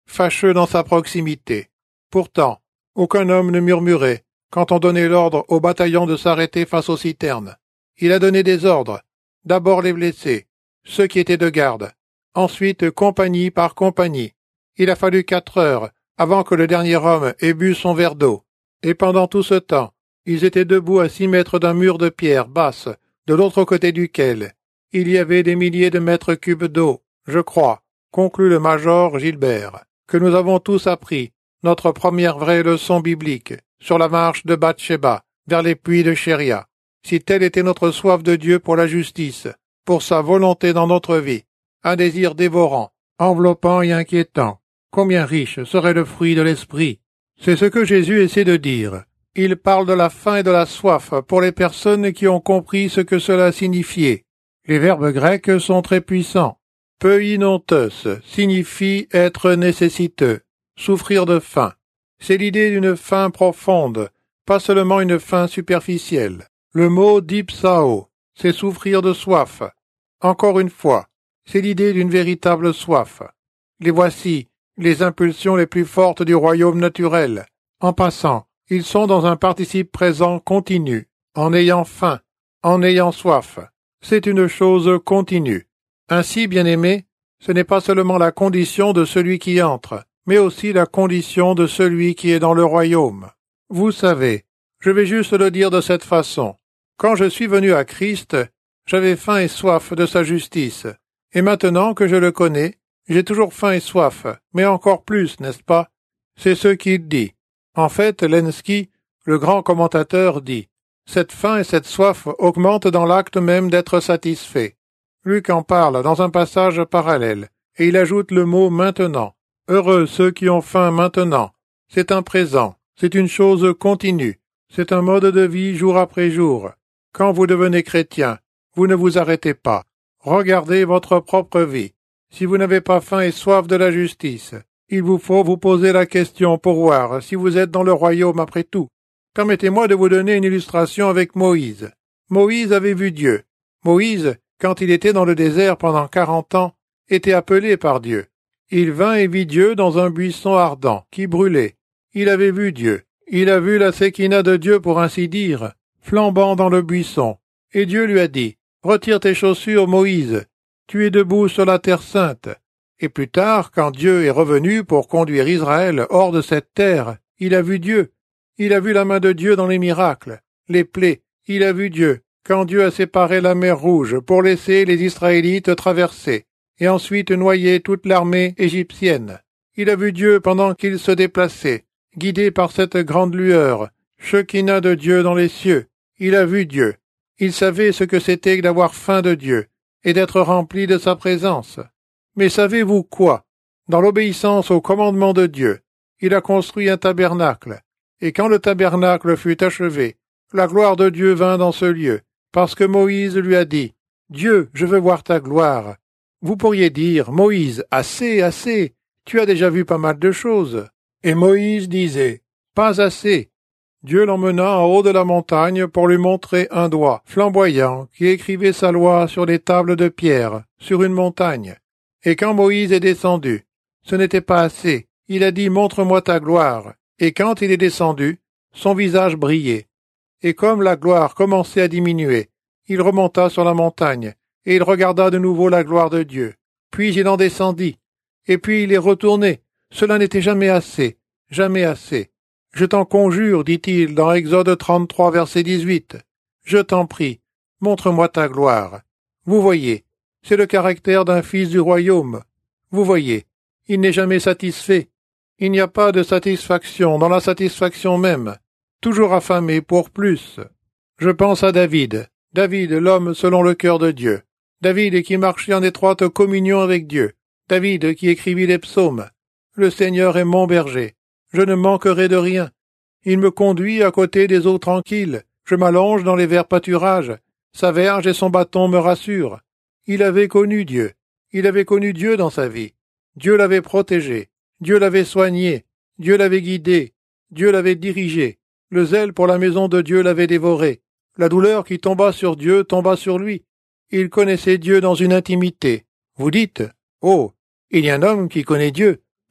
fâcheux dans sa proximité. Pourtant, aucun homme ne murmurait quand on donnait l'ordre au bataillon de s'arrêter face aux citernes. Il a donné des ordres, d'abord les blessés, ceux qui étaient de garde, ensuite compagnie par compagnie. Il a fallu 4 heures avant que le dernier homme ait bu son verre d'eau. Et pendant tout ce temps, ils étaient debout à 6 mètres d'un mur de pierre basse, de l'autre côté duquel il y avait des milliers de mètres cubes d'eau, je crois, conclut le major Gilbert, que nous avons tous appris notre première vraie leçon biblique sur la marche de Bathsheba vers les puits de Chéria. Si telle était notre soif de Dieu pour la justice, pour sa volonté dans notre vie, un désir dévorant, enveloppant et inquiétant, combien riche serait le fruit de l'esprit. C'est ce que Jésus essaie de dire. Il parle de la faim et de la soif pour les personnes qui ont compris ce que cela signifiait. Les verbes grecs sont très puissants. Peinontos signifie être nécessiteux, souffrir de faim. C'est l'idée d'une faim profonde, pas seulement une faim superficielle. Le mot dipsao, c'est souffrir de soif. Encore une fois, c'est l'idée d'une véritable soif. Les voici, les impulsions les plus fortes du royaume naturel. En passant, ils sont dans un participe présent continu, en ayant faim, en ayant soif. C'est une chose continue. Ainsi, bien-aimés, ce n'est pas seulement la condition de celui qui entre, mais aussi la condition de celui qui est dans le royaume. Vous savez, je vais juste le dire de cette façon. Quand je suis venu à Christ, j'avais faim et soif de sa justice. Et maintenant que je le connais, j'ai toujours faim et soif, mais encore plus, n'est-ce pas? C'est ce qu'il dit. En fait, Lenski, le grand commentateur, dit « Cette faim et cette soif augmentent dans l'acte même d'être satisfait. » Luc en parle dans un passage parallèle, et il ajoute le mot « maintenant ». Heureux ceux qui ont faim maintenant. C'est un présent, c'est une chose continue, c'est un mode de vie jour après jour. Quand vous devenez chrétien, vous ne vous arrêtez pas. Regardez votre propre vie. Si vous n'avez pas faim et soif de la justice, il vous faut vous poser la question pour voir si vous êtes dans le royaume après tout. Permettez-moi de vous donner une illustration avec Moïse. Moïse avait vu Dieu. Moïse, quand il était dans le désert pendant 40 ans, était appelé par Dieu. Il vint et vit Dieu dans un buisson ardent qui brûlait. Il avait vu Dieu. Il a vu la séquina de Dieu, pour ainsi dire, flambant dans le buisson. Et Dieu lui a dit, « Retire tes chaussures, Moïse. Tu es debout sur la terre sainte. » Et plus tard, quand Dieu est revenu pour conduire Israël hors de cette terre, il a vu Dieu. Il a vu la main de Dieu dans les miracles, les plaies. Il a vu Dieu, quand Dieu a séparé la mer Rouge pour laisser les Israélites traverser, et ensuite noyer toute l'armée égyptienne. Il a vu Dieu pendant qu'il se déplaçait, guidé par cette grande lueur, Shekinah de Dieu dans les cieux. Il a vu Dieu. Il savait ce que c'était que d'avoir faim de Dieu, et d'être rempli de sa présence. Mais savez-vous quoi? Dans l'obéissance au commandement de Dieu, il a construit un tabernacle, et quand le tabernacle fut achevé, la gloire de Dieu vint dans ce lieu, parce que Moïse lui a dit, « Dieu, je veux voir ta gloire. » Vous pourriez dire, « Moïse, assez, assez, tu as déjà vu pas mal de choses. » Et Moïse disait, « Pas assez. » Dieu l'emmena en haut de la montagne pour lui montrer un doigt flamboyant qui écrivait sa loi sur des tables de pierre, sur une montagne. Et quand Moïse est descendu, ce n'était pas assez. Il a dit « Montre-moi ta gloire ». Et quand il est descendu, son visage brillait. Et comme la gloire commençait à diminuer, il remonta sur la montagne, et il regarda de nouveau la gloire de Dieu. Puis il en descendit, et puis il est retourné. Cela n'était jamais assez, jamais assez. « Je t'en conjure, dit-il dans Exode 33, verset 18. Je t'en prie, montre-moi ta gloire. » Vous voyez, c'est le caractère d'un fils du royaume. Vous voyez, il n'est jamais satisfait. Il n'y a pas de satisfaction dans la satisfaction même, toujours affamé pour plus. Je pense à David, l'homme selon le cœur de Dieu. David qui marchait en étroite communion avec Dieu. David qui écrivit les psaumes. Le Seigneur est mon berger. Je ne manquerai de rien. Il me conduit à côté des eaux tranquilles. Je m'allonge dans les verts pâturages. Sa verge et son bâton me rassurent. Il avait connu Dieu. Il avait connu Dieu dans sa vie. Dieu l'avait protégé. Dieu l'avait soigné. Dieu l'avait guidé. Dieu l'avait dirigé. Le zèle pour la maison de Dieu l'avait dévoré. La douleur qui tomba sur Dieu tomba sur lui. Il connaissait Dieu dans une intimité. Vous dites, « Oh, il y a un homme qui connaît Dieu. »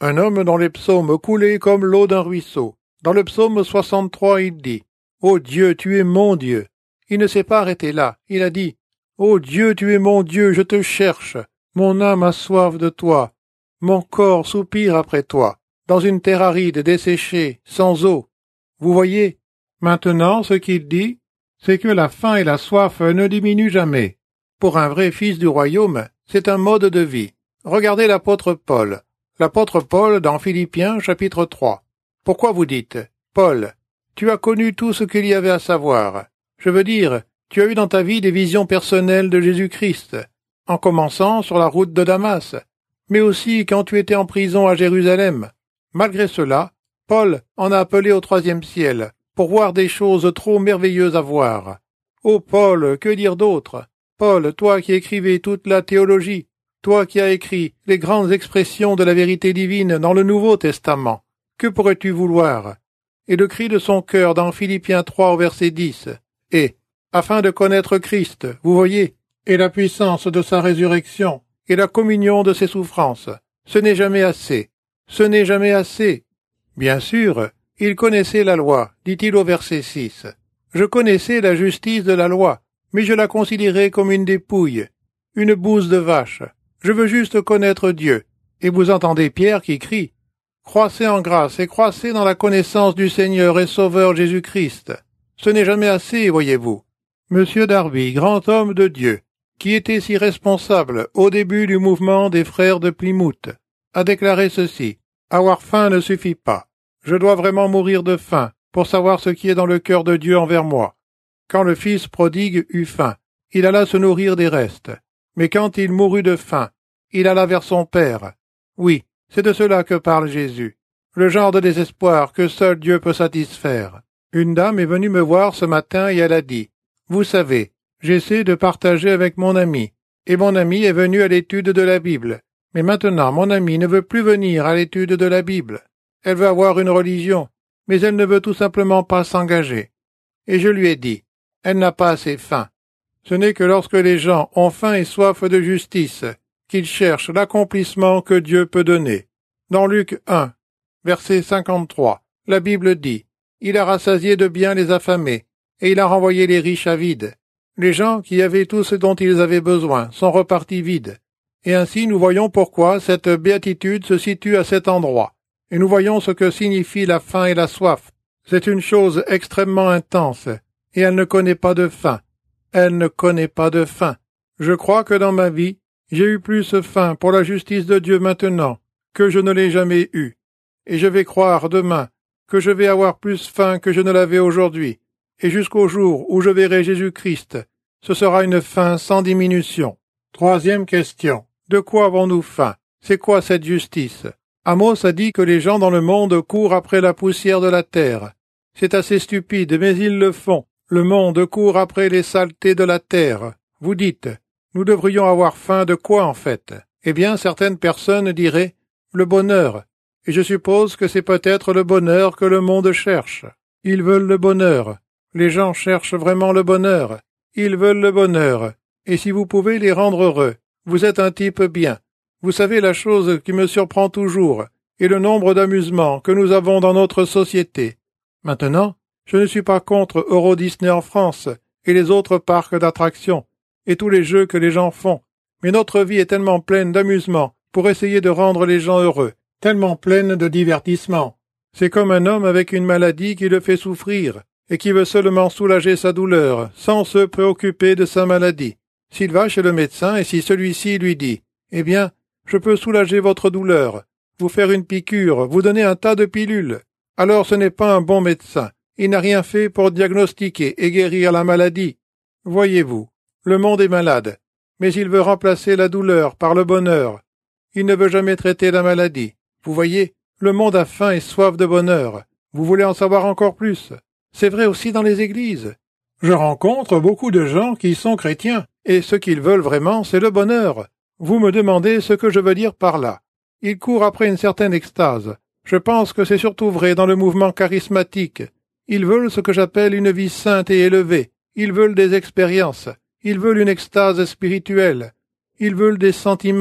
Un homme dans les psaumes coulait comme l'eau d'un ruisseau. Dans le psaume 63, il dit « Ô Dieu, tu es mon Dieu ». Il ne s'est pas arrêté là. Il a dit « Ô Dieu, tu es mon Dieu, je te cherche. Mon âme a soif de toi. Mon corps soupire après toi, dans une terre aride, desséchée, sans eau. » Vous voyez? Maintenant, ce qu'il dit, c'est que la faim et la soif ne diminuent jamais. Pour un vrai fils du royaume, c'est un mode de vie. Regardez l'apôtre Paul. L'apôtre Paul dans Philippiens chapitre 3. Pourquoi vous dites « Paul, tu as connu tout ce qu'il y avait à savoir. Je veux dire, tu as eu dans ta vie des visions personnelles de Jésus-Christ, en commençant sur la route de Damas, mais aussi quand tu étais en prison à Jérusalem. Malgré cela, Paul en a appelé au 3e ciel, pour voir des choses trop merveilleuses à voir. Ô Paul, que dire d'autre? Paul, toi qui écrivais toute la théologie, toi qui as écrit les grandes expressions de la vérité divine dans le Nouveau Testament, que pourrais-tu vouloir? Et le cri de son cœur dans Philippiens 3 au verset 10, et, afin de connaître Christ, vous voyez, et la puissance de sa résurrection, et la communion de ses souffrances, ce n'est jamais assez, ce n'est jamais assez. Bien sûr, il connaissait la loi, dit-il au verset 6. Je connaissais la justice de la loi, mais je la considérais comme une dépouille, une bouse de vache. Je veux juste connaître Dieu. Et vous entendez Pierre qui crie « Croissez en grâce et croissez dans la connaissance du Seigneur et Sauveur Jésus-Christ. » Ce n'est jamais assez, voyez-vous. Monsieur Darby, grand homme de Dieu, qui était si responsable au début du mouvement des frères de Plymouth, a déclaré ceci « Avoir faim ne suffit pas. Je dois vraiment mourir de faim pour savoir ce qui est dans le cœur de Dieu envers moi. » Quand le fils prodigue eut faim, il alla se nourrir des restes. Mais quand il mourut de faim, il alla vers son père. Oui, c'est de cela que parle Jésus, le genre de désespoir que seul Dieu peut satisfaire. Une dame est venue me voir ce matin et elle a dit « Vous savez, j'essaie de partager avec mon ami, et mon ami est venu à l'étude de la Bible. Mais maintenant, mon ami ne veut plus venir à l'étude de la Bible. Elle veut avoir une religion, mais elle ne veut tout simplement pas s'engager. » Et je lui ai dit « Elle n'a pas assez faim. Ce n'est que lorsque les gens ont faim et soif de justice qu'ils cherchent l'accomplissement que Dieu peut donner. » Dans Luc 1, verset 53, la Bible dit « Il a rassasié de biens les affamés, et il a renvoyé les riches à vide. » Les gens qui avaient tout ce dont ils avaient besoin sont repartis vides. Et ainsi nous voyons pourquoi cette béatitude se situe à cet endroit. Et nous voyons ce que signifie la faim et la soif. C'est une chose extrêmement intense, et elle ne connaît pas de fin. Elle ne connaît pas de fin. Je crois que dans ma vie, j'ai eu plus faim pour la justice de Dieu maintenant que je ne l'ai jamais eu. Et je vais croire demain que je vais avoir plus faim que je ne l'avais aujourd'hui. Et jusqu'au jour où je verrai Jésus-Christ, ce sera une faim sans diminution. Troisième question. De quoi avons-nous faim? C'est quoi cette justice? Amos a dit que les gens dans le monde courent après la poussière de la terre. C'est assez stupide, mais ils le font. Le monde court après les saletés de la terre. Vous dites, nous devrions avoir faim de quoi en fait? Eh bien, certaines personnes diraient, le bonheur. Et je suppose que c'est peut-être le bonheur que le monde cherche. Ils veulent le bonheur. Les gens cherchent vraiment le bonheur. Ils veulent le bonheur. Et si vous pouvez les rendre heureux, vous êtes un type bien. Vous savez la chose qui me surprend toujours, et le nombre d'amusements que nous avons dans notre société. Maintenant, je ne suis pas contre Euro Disney en France et les autres parcs d'attractions et tous les jeux que les gens font. Mais notre vie est tellement pleine d'amusements pour essayer de rendre les gens heureux, tellement pleine de divertissements. C'est comme un homme avec une maladie qui le fait souffrir et qui veut seulement soulager sa douleur sans se préoccuper de sa maladie. S'il va chez le médecin et si celui-ci lui dit « Eh bien, je peux soulager votre douleur, vous faire une piqûre, vous donner un tas de pilules », alors ce n'est pas un bon médecin. Il n'a rien fait pour diagnostiquer et guérir la maladie. Voyez-vous, le monde est malade, mais il veut remplacer la douleur par le bonheur. Il ne veut jamais traiter la maladie. Vous voyez, le monde a faim et soif de bonheur. Vous voulez en savoir encore plus? C'est vrai aussi dans les églises. Je rencontre beaucoup de gens qui sont chrétiens, et ce qu'ils veulent vraiment, c'est le bonheur. Vous me demandez ce que je veux dire par là. Ils courent après une certaine extase. Je pense que c'est surtout vrai dans le mouvement charismatique. Ils veulent ce que j'appelle une vie sainte et élevée. Ils veulent des expériences. Ils veulent une extase spirituelle. Ils veulent des sentiments.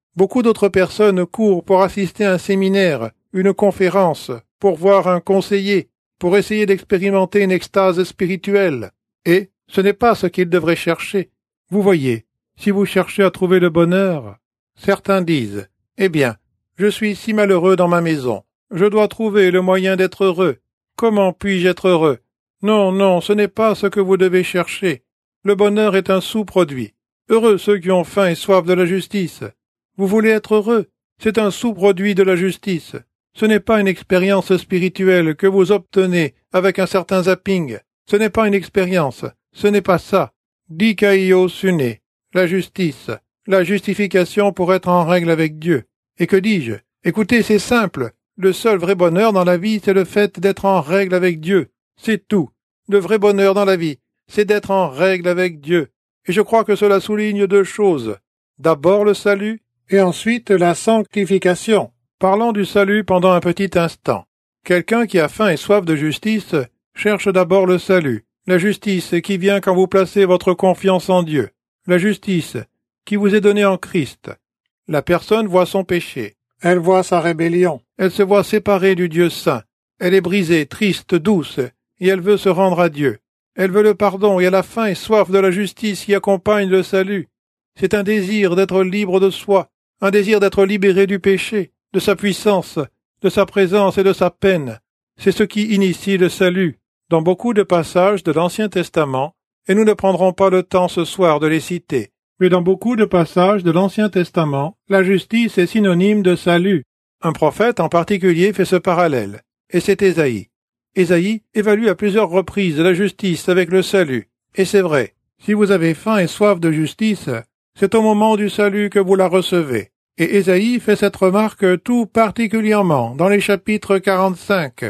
Beaucoup d'autres personnes courent pour assister à un séminaire, une conférence, pour voir un conseiller, pour essayer d'expérimenter une extase spirituelle. Et ce n'est pas ce qu'ils devraient chercher. Vous voyez, si vous cherchez à trouver le bonheur, certains disent, « Eh bien, je suis si malheureux dans ma maison. Je dois trouver le moyen d'être heureux. Comment puis-je être heureux? » Non, non, ce n'est pas ce que vous devez chercher. Le bonheur est un sous-produit. Heureux ceux qui ont faim et soif de la justice. Vous voulez être heureux? C'est un sous-produit de la justice. Ce n'est pas une expérience spirituelle que vous obtenez avec un certain zapping. Ce n'est pas une expérience. Ce n'est pas ça. Dikaio sune. La justice. La justification pour être en règle avec Dieu. Et que dis-je? Écoutez, c'est simple. Le seul vrai bonheur dans la vie, c'est le fait d'être en règle avec Dieu. C'est tout. Le vrai bonheur dans la vie, c'est d'être en règle avec Dieu. Et je crois que cela souligne deux choses. D'abord le salut, et ensuite la sanctification. Parlons du salut pendant un petit instant. Quelqu'un qui a faim et soif de justice cherche d'abord le salut, la justice qui vient quand vous placez votre confiance en Dieu, la justice qui vous est donnée en Christ. La personne voit son péché, elle voit sa rébellion, elle se voit séparée du Dieu saint, elle est brisée, triste, douce, et elle veut se rendre à Dieu. Elle veut le pardon et elle a faim et soif de la justice qui accompagne le salut. C'est un désir d'être libre de soi, un désir d'être libéré du péché, de sa puissance, de sa présence et de sa peine. C'est ce qui initie le salut, dans beaucoup de passages de l'Ancien Testament, et nous ne prendrons pas le temps ce soir de les citer. Mais dans beaucoup de passages de l'Ancien Testament, la justice est synonyme de salut. Un prophète en particulier fait ce parallèle, et c'est Ésaïe. Ésaïe évalue à plusieurs reprises la justice avec le salut. Et c'est vrai, si vous avez faim et soif de justice, c'est au moment du salut que vous la recevez. Et Ésaïe fait cette remarque tout particulièrement dans les chapitres 45,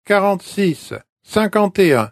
46, 51,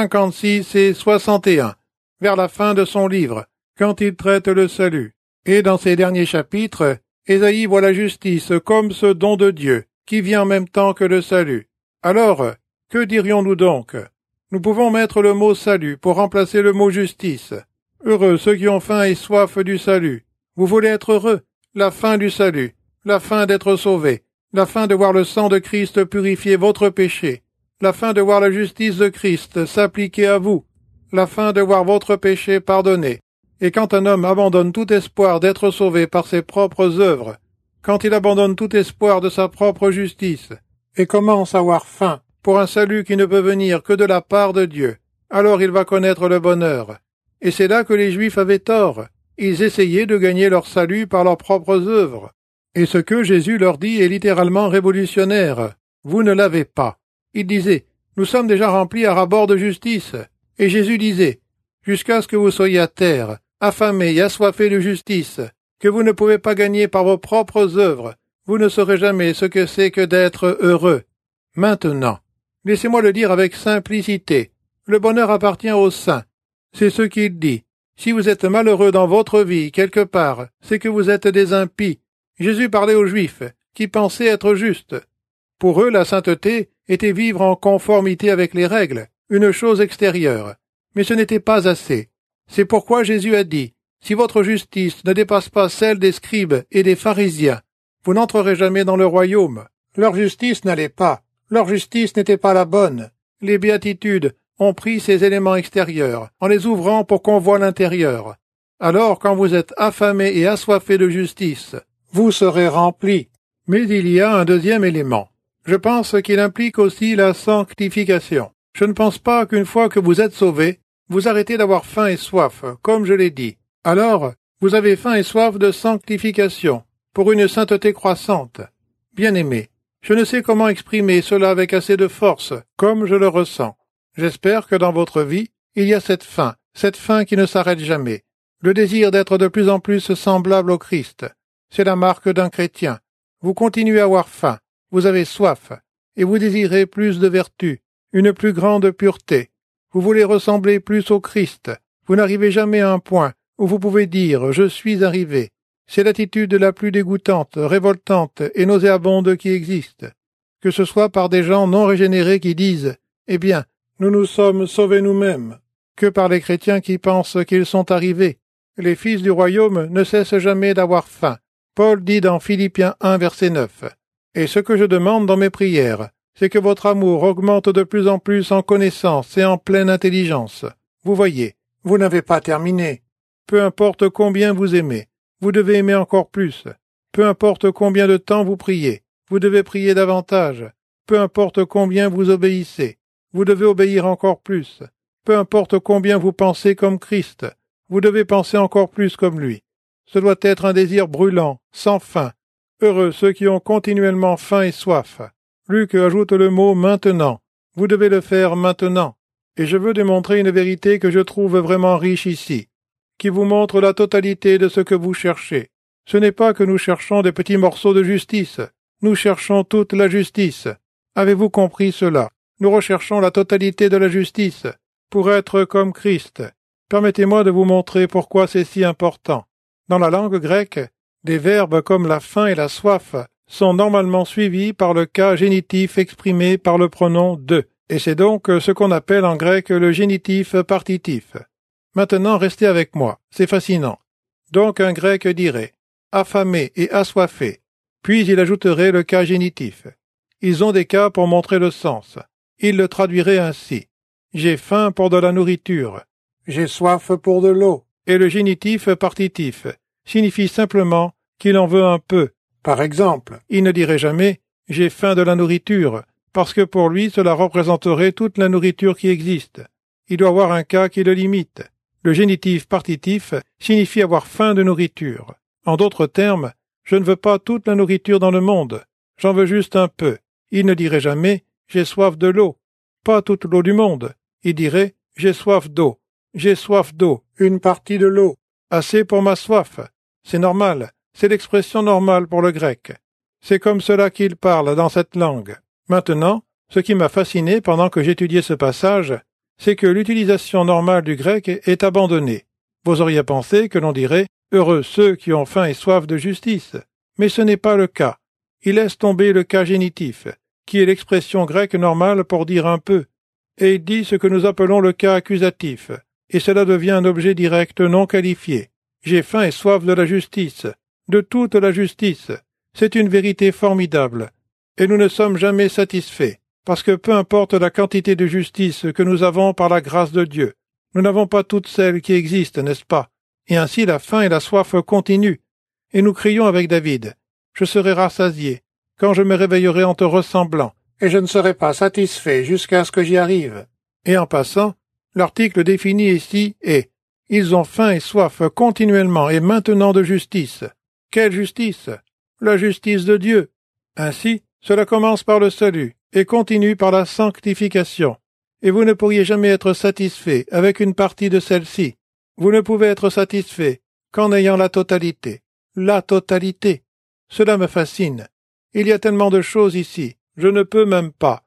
56 et 61, vers la fin de son livre, quand il traite le salut. Et dans ces derniers chapitres, Ésaïe voit la justice comme ce don de Dieu, qui vient en même temps que le salut. Alors, que dirions-nous donc? Nous pouvons mettre le mot salut pour remplacer le mot justice. Heureux ceux qui ont faim et soif du salut. Vous voulez être heureux? La fin du salut, la fin d'être sauvé, la fin de voir le sang de Christ purifier votre péché, la fin de voir la justice de Christ s'appliquer à vous, la fin de voir votre péché pardonné. Et quand un homme abandonne tout espoir d'être sauvé par ses propres œuvres, quand il abandonne tout espoir de sa propre justice, et commence à avoir faim pour un salut qui ne peut venir que de la part de Dieu, alors il va connaître le bonheur. Et c'est là que les Juifs avaient tort. Ils essayaient de gagner leur salut par leurs propres œuvres. Et ce que Jésus leur dit est littéralement révolutionnaire. Vous ne l'avez pas. Il disait, nous sommes déjà remplis à rabord de justice. Et Jésus disait, jusqu'à ce que vous soyez à terre, affamés et assoiffés de justice, que vous ne pouvez pas gagner par vos propres œuvres, vous ne saurez jamais ce que c'est que d'être heureux. Maintenant, laissez-moi le dire avec simplicité, le bonheur appartient aux saints. C'est ce qu'il dit. Si vous êtes malheureux dans votre vie, quelque part, c'est que vous êtes des impies. Jésus parlait aux Juifs, qui pensaient être justes. Pour eux, la sainteté était vivre en conformité avec les règles, une chose extérieure. Mais ce n'était pas assez. C'est pourquoi Jésus a dit, si votre justice ne dépasse pas celle des scribes et des pharisiens, vous n'entrerez jamais dans le royaume. Leur justice n'allait pas. Leur justice n'était pas la bonne. Les béatitudes ont pris ces éléments extérieurs, en les ouvrant pour qu'on voie l'intérieur. Alors, quand vous êtes affamés et assoiffés de justice, vous serez remplis. Mais il y a un deuxième élément. Je pense qu'il implique aussi la sanctification. Je ne pense pas qu'une fois que vous êtes sauvés, vous arrêtez d'avoir faim et soif, comme je l'ai dit. Alors, vous avez faim et soif de sanctification, pour une sainteté croissante. Bien-aimés, je ne sais comment exprimer cela avec assez de force, comme je le ressens. J'espère que dans votre vie, il y a cette faim qui ne s'arrête jamais. Le désir d'être de plus en plus semblable au Christ. C'est la marque d'un chrétien. Vous continuez à avoir faim, vous avez soif, et vous désirez plus de vertu, une plus grande pureté. Vous voulez ressembler plus au Christ. Vous n'arrivez jamais à un point où vous pouvez dire « je suis arrivé ». C'est l'attitude la plus dégoûtante, révoltante et nauséabonde qui existe. Que ce soit par des gens non régénérés qui disent « eh bien, nous nous sommes sauvés nous-mêmes », que par les chrétiens qui pensent qu'ils sont arrivés. Les fils du royaume ne cessent jamais d'avoir faim. Paul dit dans Philippiens 1, verset 9, « Et ce que je demande dans mes prières, c'est que votre amour augmente de plus en plus en connaissance et en pleine intelligence. » Vous voyez, vous n'avez pas terminé. Peu importe combien vous aimez, vous devez aimer encore plus. Peu importe combien de temps vous priez, vous devez prier davantage. Peu importe combien vous obéissez, vous devez obéir encore plus. Peu importe combien vous pensez comme Christ, vous devez penser encore plus comme lui. Ce doit être un désir brûlant, sans fin. Heureux ceux qui ont continuellement faim et soif. Luc ajoute le mot « maintenant ». Vous devez le faire maintenant. Et je veux démontrer une vérité que je trouve vraiment riche ici, qui vous montre la totalité de ce que vous cherchez. Ce n'est pas que nous cherchons des petits morceaux de justice. Nous cherchons toute la justice. Avez-vous compris cela? Nous recherchons la totalité de la justice, pour être comme Christ. Permettez-moi de vous montrer pourquoi c'est si important. Dans la langue grecque, des verbes comme la faim et la soif sont normalement suivis par le cas génitif exprimé par le pronom de, et c'est donc ce qu'on appelle en grec le génitif partitif. Maintenant, restez avec moi, c'est fascinant. Donc un grec dirait « affamé » et « assoiffé », puis il ajouterait le cas génitif. Ils ont des cas pour montrer le sens. Il le traduirait ainsi « j'ai faim pour de la nourriture »,« j'ai soif pour de l'eau », et le génitif partitif signifie simplement qu'il en veut un peu. Par exemple, il ne dirait jamais « j'ai faim de la nourriture », parce que pour lui cela représenterait toute la nourriture qui existe. Il doit avoir un cas qui le limite. Le génitif partitif signifie avoir faim de nourriture. En d'autres termes, je ne veux pas toute la nourriture dans le monde, j'en veux juste un peu. Il ne dirait jamais « j'ai soif de l'eau », pas toute l'eau du monde. Il dirait « j'ai soif d'eau ». J'ai soif d'eau, une partie de l'eau, assez pour ma soif. C'est normal, c'est l'expression normale pour le grec. C'est comme cela qu'il parle dans cette langue. Maintenant, ce qui m'a fasciné pendant que j'étudiais ce passage, c'est que l'utilisation normale du grec est abandonnée. Vous auriez pensé que l'on dirait « heureux ceux qui ont faim et soif de justice », mais ce n'est pas le cas. Il laisse tomber le cas génitif, qui est l'expression grecque normale pour dire un peu, et il dit ce que nous appelons le cas accusatif. Et cela devient un objet direct non qualifié. J'ai faim et soif de la justice, de toute la justice. C'est une vérité formidable. Et nous ne sommes jamais satisfaits, parce que peu importe la quantité de justice que nous avons par la grâce de Dieu, nous n'avons pas toutes celles qui existent, n'est-ce pas? Et ainsi la faim et la soif continuent. Et nous crions avec David, « Je serai rassasié, quand je me réveillerai en te ressemblant, et je ne serai pas satisfait jusqu'à ce que j'y arrive. » Et en passant, l'article défini ici est « Ils ont faim et soif continuellement et maintenant de justice. » Quelle justice? La justice de Dieu. Ainsi, cela commence par le salut et continue par la sanctification. Et vous ne pourriez jamais être satisfait avec une partie de celle-ci. Vous ne pouvez être satisfait qu'en ayant la totalité. La totalité. Cela me fascine. Il y a tellement de choses ici. Je ne peux même pas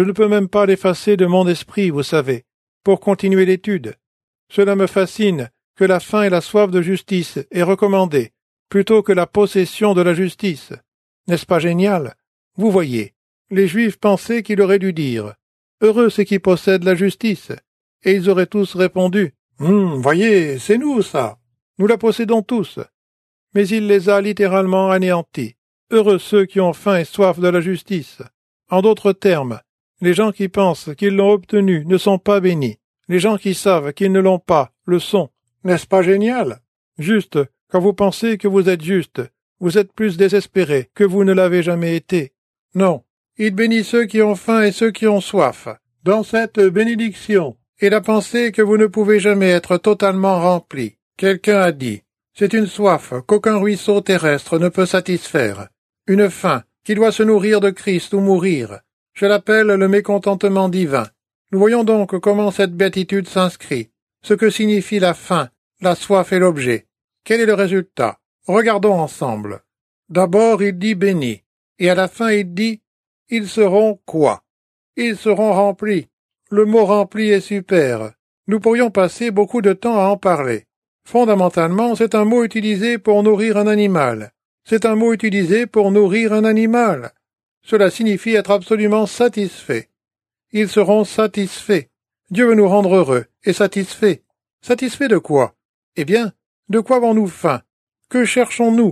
l'effacer de mon esprit, vous savez, pour continuer l'étude. Cela me fascine que la faim et la soif de justice est recommandée, plutôt que la possession de la justice. N'est-ce pas génial? Vous voyez, les Juifs pensaient qu'il aurait dû dire « Heureux ceux qui possèdent la justice », et ils auraient tous répondu « Voyez, c'est nous ça. Nous la possédons tous. » Mais il les a littéralement anéantis. Heureux ceux qui ont faim et soif de la justice. En d'autres termes, les gens qui pensent qu'ils l'ont obtenu ne sont pas bénis. Les gens qui savent qu'ils ne l'ont pas le sont. N'est-ce pas génial? Juste, quand vous pensez que vous êtes juste, vous êtes plus désespéré que vous ne l'avez jamais été. Non, il bénit ceux qui ont faim et ceux qui ont soif. Dans cette bénédiction, il a pensé que vous ne pouvez jamais être totalement rempli. Quelqu'un a dit, c'est une soif qu'aucun ruisseau terrestre ne peut satisfaire. Une faim qui doit se nourrir de Christ ou mourir. Je l'appelle le mécontentement divin. Nous voyons donc comment cette béatitude s'inscrit, ce que signifie la faim, la soif et l'objet. Quel est le résultat? Regardons ensemble. D'abord il dit béni, et à la fin il dit ils seront quoi? Ils seront remplis. Le mot rempli est super. Nous pourrions passer beaucoup de temps à en parler. Fondamentalement, c'est un mot utilisé pour nourrir un animal. C'est un mot utilisé pour nourrir un animal. Cela signifie être absolument satisfait. Ils seront satisfaits. Dieu veut nous rendre heureux et satisfaits. Satisfaits de quoi? Eh bien, de quoi avons-nous faim? Que cherchons-nous?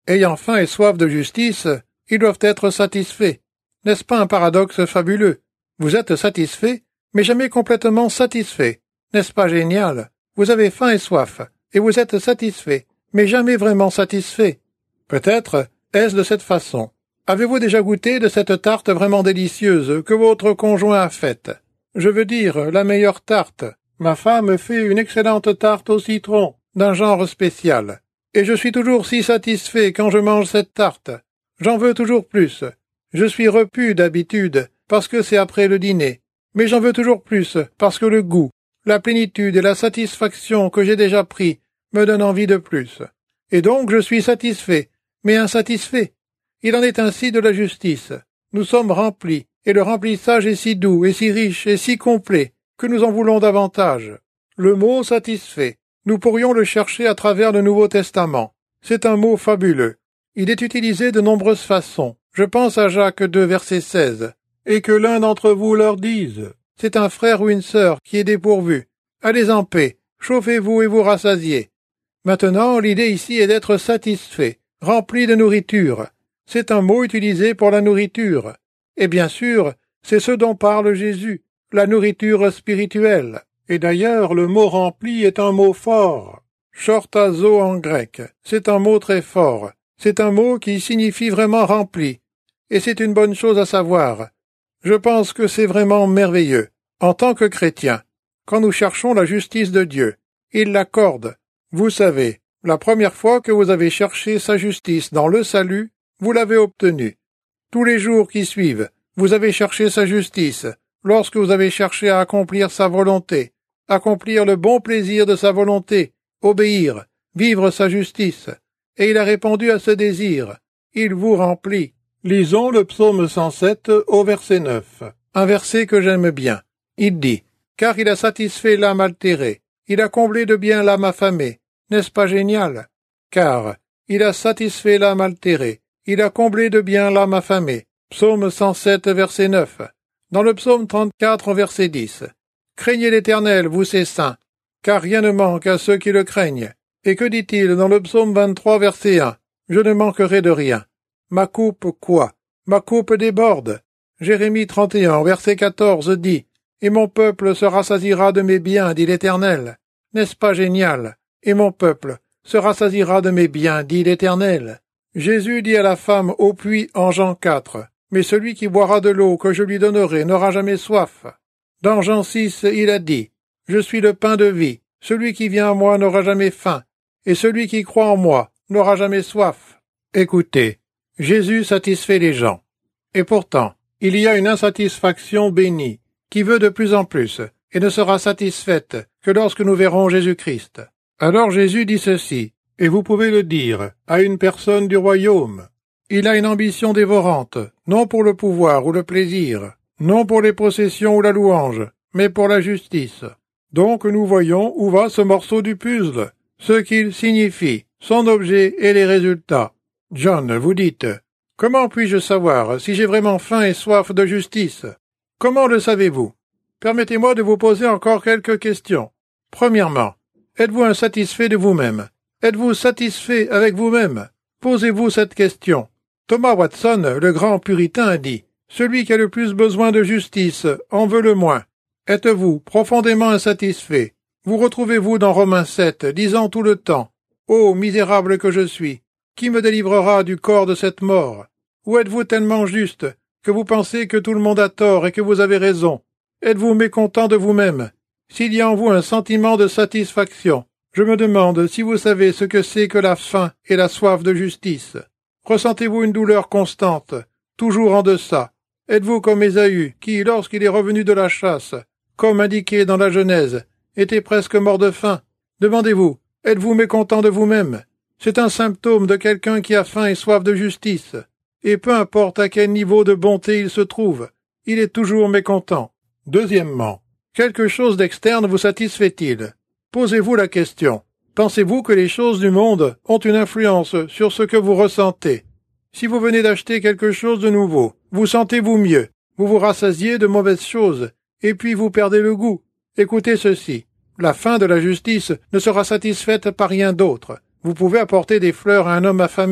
ayant faim et soif de justice, ils doivent être satisfaits. N'est-ce pas un paradoxe fabuleux? Vous êtes satisfait, mais jamais complètement satisfait. N'est-ce pas génial? Vous avez faim et soif, et vous êtes satisfait, mais jamais vraiment satisfait. Peut-être est-ce de cette façon. Avez-vous déjà goûté de cette tarte vraiment délicieuse que votre conjoint a faite? Je veux dire, la meilleure tarte. Ma femme fait une excellente tarte au citron, d'un genre spécial. Et je suis toujours si satisfait quand je mange cette tarte. J'en veux toujours plus. Je suis repu d'habitude, parce que c'est après le dîner. Mais j'en veux toujours plus, parce que le goût, la plénitude et la satisfaction que j'ai déjà pris me donnent envie de plus. Et donc je suis satisfait, mais insatisfait. Il en est ainsi de la justice. Nous sommes remplis, et le remplissage est si doux et si riche et si complet que nous en voulons davantage. Le mot satisfait, nous pourrions le chercher à travers le Nouveau Testament. C'est un mot fabuleux. Il est utilisé de nombreuses façons. Je pense à Jacques 2, verset 16. Et que l'un d'entre vous leur dise, c'est un frère ou une sœur qui est dépourvu. Allez en paix, chauffez-vous et vous rassasiez. Maintenant, l'idée ici est d'être satisfait, rempli de nourriture. C'est un mot utilisé pour la nourriture. Et bien sûr, c'est ce dont parle Jésus, la nourriture spirituelle. Et d'ailleurs, le mot rempli est un mot fort. Chortazo en grec, c'est un mot très fort. C'est un mot qui signifie vraiment rempli. Et c'est une bonne chose à savoir. Je pense que c'est vraiment merveilleux. En tant que chrétien, quand nous cherchons la justice de Dieu, il l'accorde. Vous savez, la première fois que vous avez cherché sa justice dans le salut, vous l'avez obtenue. Tous les jours qui suivent, vous avez cherché sa justice, lorsque vous avez cherché à accomplir sa volonté, accomplir le bon plaisir de sa volonté, obéir, vivre sa justice. Et il a répondu à ce désir. Il vous remplit. Lisons le psaume 107 au verset 9. Un verset que j'aime bien. Il dit, « Car il a satisfait l'âme altérée, il a comblé de bien l'âme affamée. » N'est-ce pas génial? Car il a satisfait l'âme altérée, il a comblé de bien l'âme affamée. Psaume 107, verset 9. Dans le psaume 34, verset 10. « Craignez l'Éternel, vous ses saints, car rien ne manque à ceux qui le craignent. » Et que dit-il dans le psaume 23, verset 1? « Je ne manquerai de rien. » Ma coupe quoi? Ma coupe déborde. Jérémie 31, verset 14 dit, « Et mon peuple se rassasiera de mes biens, dit l'Éternel. » N'est-ce pas génial? Et mon peuple se rassasiera de mes biens, dit l'Éternel. Jésus dit à la femme au puits en Jean 4, « Mais celui qui boira de l'eau que je lui donnerai n'aura jamais soif. » Dans Jean 6, il a dit, « Je suis le pain de vie. Celui qui vient à moi n'aura jamais faim, et celui qui croit en moi n'aura jamais soif. » Écoutez, Jésus satisfait les gens. Et pourtant, il y a une insatisfaction bénie, qui veut de plus en plus, et ne sera satisfaite que lorsque nous verrons Jésus-Christ. Alors Jésus dit ceci, et vous pouvez le dire, à une personne du royaume. Il a une ambition dévorante, non pour le pouvoir ou le plaisir, non pour les possessions ou la louange, mais pour la justice. Donc nous voyons où va ce morceau du puzzle, ce qu'il signifie, son objet et les résultats. John, vous dites, « Comment puis-je savoir si j'ai vraiment faim et soif de justice? » Comment le savez-vous? Permettez-moi de vous poser encore quelques questions. Premièrement, êtes-vous insatisfait de vous-même? Êtes-vous satisfait avec vous-même? Posez-vous cette question. Thomas Watson, le grand puritain, a dit, « Celui qui a le plus besoin de justice en veut le moins. » Êtes-vous profondément insatisfait? Vous retrouvez-vous dans Romains 7, disant tout le temps, « Ô misérable que je suis, qui me délivrera du corps de cette mort? » Ou êtes-vous tellement juste que vous pensez que tout le monde a tort et que vous avez raison? Êtes-vous mécontent de vous-même? S'il y a en vous un sentiment de satisfaction, je me demande si vous savez ce que c'est que la faim et la soif de justice. Ressentez-vous une douleur constante, toujours en deçà? Êtes-vous comme Ésaü, qui, lorsqu'il est revenu de la chasse, comme indiqué dans la Genèse, était presque mort de faim? Demandez-vous, êtes-vous mécontent de vous-même? C'est un symptôme de quelqu'un qui a faim et soif de justice. Et peu importe à quel niveau de bonté il se trouve, il est toujours mécontent. Deuxièmement, quelque chose d'externe vous satisfait-il? Posez-vous la question. Pensez-vous que les choses du monde ont une influence sur ce que vous ressentez? Si vous venez d'acheter quelque chose de nouveau, vous sentez-vous mieux, vous vous rassasiez de mauvaises choses, et puis vous perdez le goût. Écoutez ceci. La fin de la justice ne sera satisfaite par rien d'autre. Vous pouvez apporter des fleurs à un homme affamé,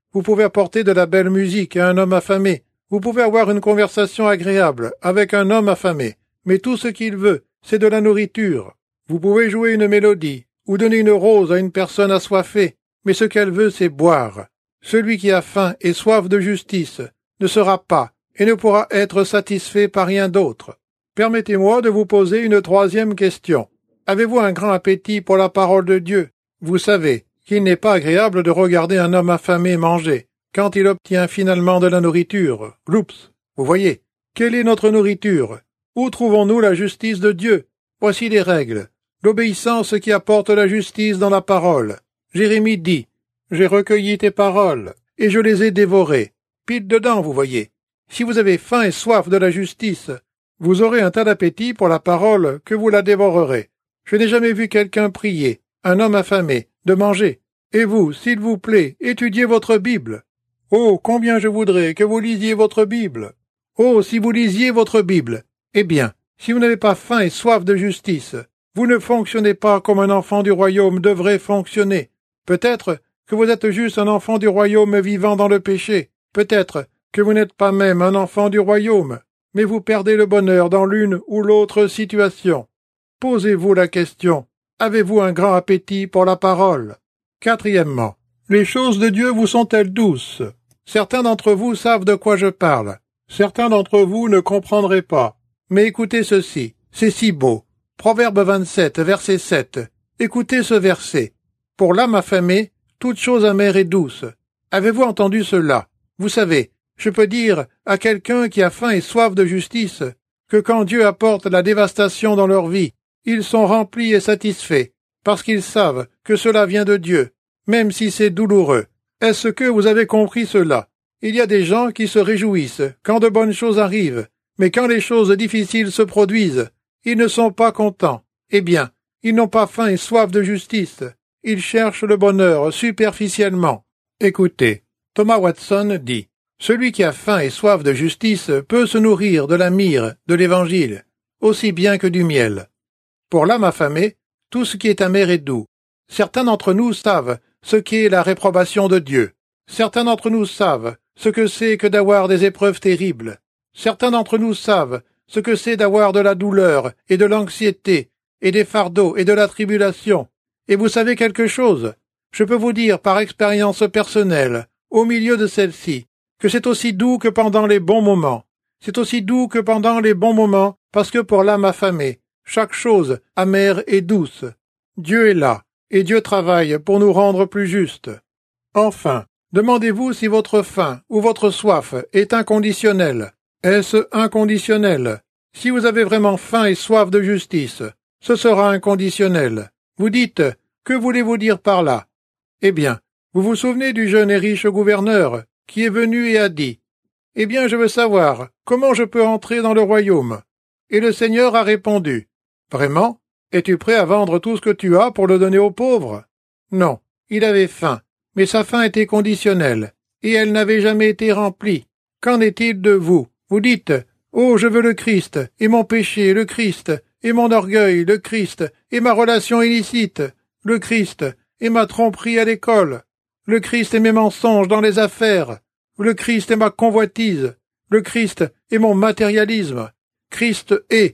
Vous pouvez apporter de la belle musique à un homme affamé. Vous pouvez avoir une conversation agréable avec un homme affamé. Mais tout ce qu'il veut, c'est de la nourriture. Vous pouvez jouer une mélodie ou donner une rose à une personne assoiffée. Mais ce qu'elle veut, c'est boire. Celui qui a faim et soif de justice ne sera pas et ne pourra être satisfait par rien d'autre. Permettez-moi de vous poser une troisième question. Avez-vous un grand appétit pour la parole de Dieu? Vous savez qu'il n'est pas agréable de regarder un homme affamé manger quand il obtient finalement de la nourriture. Gloups. Vous voyez, quelle est notre nourriture? Où trouvons-nous la justice de Dieu? Voici les règles. L'obéissance qui apporte la justice dans la parole. Jérémie dit, « J'ai recueilli tes paroles, et je les ai dévorées. » Pile dedans, vous voyez. Si vous avez faim et soif de la justice, vous aurez un tel appétit pour la parole que vous la dévorerez. Je n'ai jamais vu quelqu'un prier, un homme affamé, de manger. Et vous, s'il vous plaît, étudiez votre Bible. Oh, combien je voudrais que vous lisiez votre Bible. Oh, si vous lisiez votre Bible. Eh bien, si vous n'avez pas faim et soif de justice, vous ne fonctionnez pas comme un enfant du royaume devrait fonctionner. Peut-être que vous êtes juste un enfant du royaume vivant dans le péché. Peut-être que vous n'êtes pas même un enfant du royaume, mais vous perdez le bonheur dans l'une ou l'autre situation. Posez-vous la question, avez-vous un grand appétit pour la parole? Quatrièmement, les choses de Dieu vous sont-elles douces? Certains d'entre vous savent de quoi je parle. Certains d'entre vous ne comprendraient pas. Mais écoutez ceci, c'est si beau. Proverbe 27, verset 7. Écoutez ce verset. Pour l'âme affamée, toute chose amère et douce. Avez-vous entendu cela? Vous savez, je peux dire à quelqu'un qui a faim et soif de justice que quand Dieu apporte la dévastation dans leur vie, ils sont remplis et satisfaits, parce qu'ils savent que cela vient de Dieu, même si c'est douloureux. Est-ce que vous avez compris cela? Il y a des gens qui se réjouissent quand de bonnes choses arrivent, mais quand les choses difficiles se produisent, ils ne sont pas contents. Eh bien, ils n'ont pas faim et soif de justice. Ils cherchent le bonheur superficiellement. Écoutez, Thomas Watson dit, « Celui qui a faim et soif de justice peut se nourrir de la myrrhe de l'Évangile, aussi bien que du miel. » Pour l'âme affamée, tout ce qui est amer est doux. Certains d'entre nous savent ce qu'est la réprobation de Dieu. Certains d'entre nous savent ce que c'est que d'avoir des épreuves terribles. Certains d'entre nous savent ce que c'est d'avoir de la douleur et de l'anxiété et des fardeaux et de la tribulation. Et vous savez quelque chose? Je peux vous dire par expérience personnelle, au milieu de celle-ci, que c'est aussi doux que pendant les bons moments. C'est aussi doux que pendant les bons moments, parce que pour l'âme affamée, chaque chose amère et douce. Dieu est là, et Dieu travaille pour nous rendre plus justes. Enfin, demandez-vous si votre faim ou votre soif est inconditionnelle. Est-ce inconditionnel? Si vous avez vraiment faim et soif de justice, ce sera inconditionnel. Vous dites, que voulez-vous dire par là? Eh bien, vous vous souvenez du jeune et riche gouverneur qui est venu et a dit, « Eh bien, je veux savoir comment je peux entrer dans le royaume. » Et le Seigneur a répondu, « Vraiment? Es-tu prêt à vendre tout ce que tu as pour le donner aux pauvres? » Non, il avait faim, mais sa faim était conditionnelle, et elle n'avait jamais été remplie. Qu'en est-il de vous? Vous dites, « Oh, je veux le Christ, et mon péché, le Christ, et mon orgueil, le Christ, et ma relation illicite, le Christ, et ma tromperie à l'école, le Christ et mes mensonges dans les affaires, le Christ et ma convoitise, le Christ et mon matérialisme. Christ est.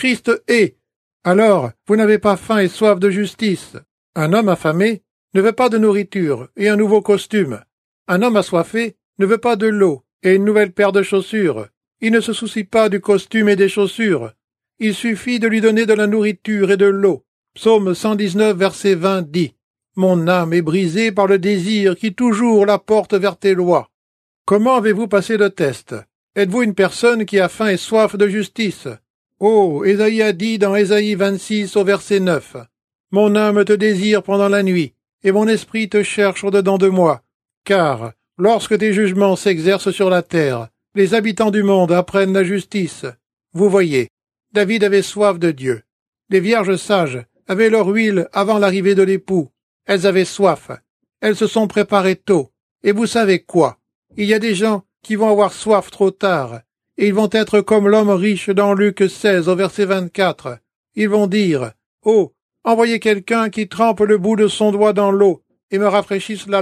Alors, vous n'avez pas faim et soif de justice. Un homme affamé ne veut pas de nourriture et un nouveau costume. Un homme assoiffé ne veut pas de l'eau et une nouvelle paire de chaussures. Il ne se soucie pas du costume et des chaussures. Il suffit de lui donner de la nourriture et de l'eau. Psaume 119, verset 20 dit, « Mon âme est brisée par le désir qui toujours la porte vers tes lois. » Comment avez-vous passé le test? Êtes-vous une personne qui a faim et soif de justice? Oh, Ésaïe a dit dans Ésaïe 26 au verset 9, « Mon âme te désire pendant la nuit, et mon esprit te cherche au-dedans de moi. Car, lorsque tes jugements s'exercent sur la terre, les habitants du monde apprennent la justice. » Vous voyez, David avait soif de Dieu. Les vierges sages avaient leur huile avant l'arrivée de l'époux. Elles avaient soif. Elles se sont préparées tôt. Et vous savez quoi? Il y a des gens qui vont avoir soif trop tard, et ils vont être comme l'homme riche dans Luc 16 au verset 24. Ils vont dire, « Oh, envoyez quelqu'un qui trempe le bout de son doigt dans l'eau et me rafraîchisse la langue. »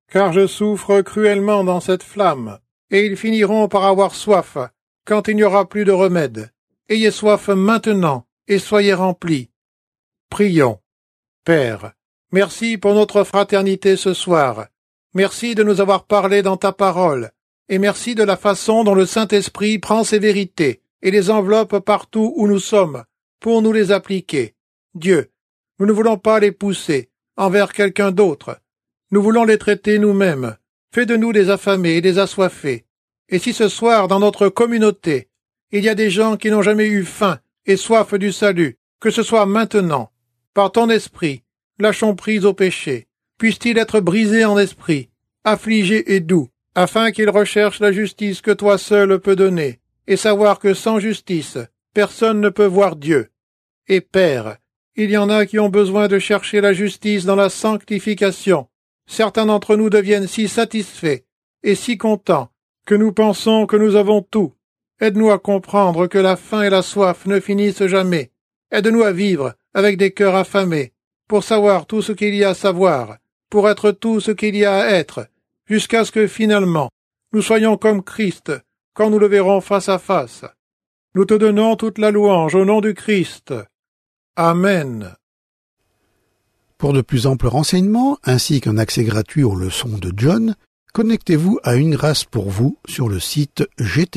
car je souffre cruellement dans cette flamme, et ils finiront par avoir soif, quand il n'y aura plus de remède. Ayez soif maintenant, et soyez remplis. Prions. Père, merci pour notre fraternité ce soir. Merci de nous avoir parlé dans ta parole, et merci de la façon dont le Saint-Esprit prend ces vérités et les enveloppe partout où nous sommes, pour nous les appliquer. Dieu, nous ne voulons pas les pousser envers quelqu'un d'autre. Nous voulons les traiter nous-mêmes. Fais de nous des affamés et des assoiffés. Et si ce soir, dans notre communauté, il y a des gens qui n'ont jamais eu faim et soif du salut, que ce soit maintenant, par ton esprit, lâchons prise au péché. Puisse-t-il être brisé en esprit, affligé et doux, afin qu'il recherche la justice que toi seul peux donner, et savoir que sans justice, personne ne peut voir Dieu. Et Père, il y en a qui ont besoin de chercher la justice dans la sanctification. Certains d'entre nous deviennent si satisfaits et si contents que nous pensons que nous avons tout. Aide-nous à comprendre que la faim et la soif ne finissent jamais. Aide-nous à vivre avec des cœurs affamés, pour savoir tout ce qu'il y a à savoir, pour être tout ce qu'il y a à être, jusqu'à ce que finalement nous soyons comme Christ quand nous le verrons face à face. Nous te donnons toute la louange au nom du Christ. Amen. Pour de plus amples renseignements, ainsi qu'un accès gratuit aux leçons de John, connectez-vous à Une Grâce pour vous sur le site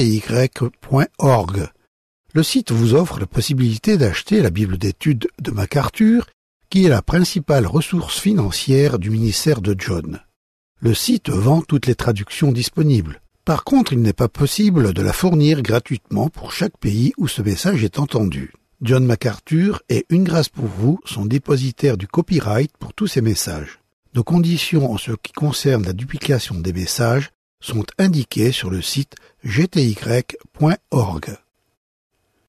gty.org. Le site vous offre la possibilité d'acheter la Bible d'études de MacArthur, qui est la principale ressource financière du ministère de John. Le site vend toutes les traductions disponibles. Par contre, il n'est pas possible de la fournir gratuitement pour chaque pays où ce message est entendu. John MacArthur et Une Grâce pour vous sont dépositaires du copyright pour tous ces messages. Nos conditions en ce qui concerne la duplication des messages sont indiquées sur le site gty.org.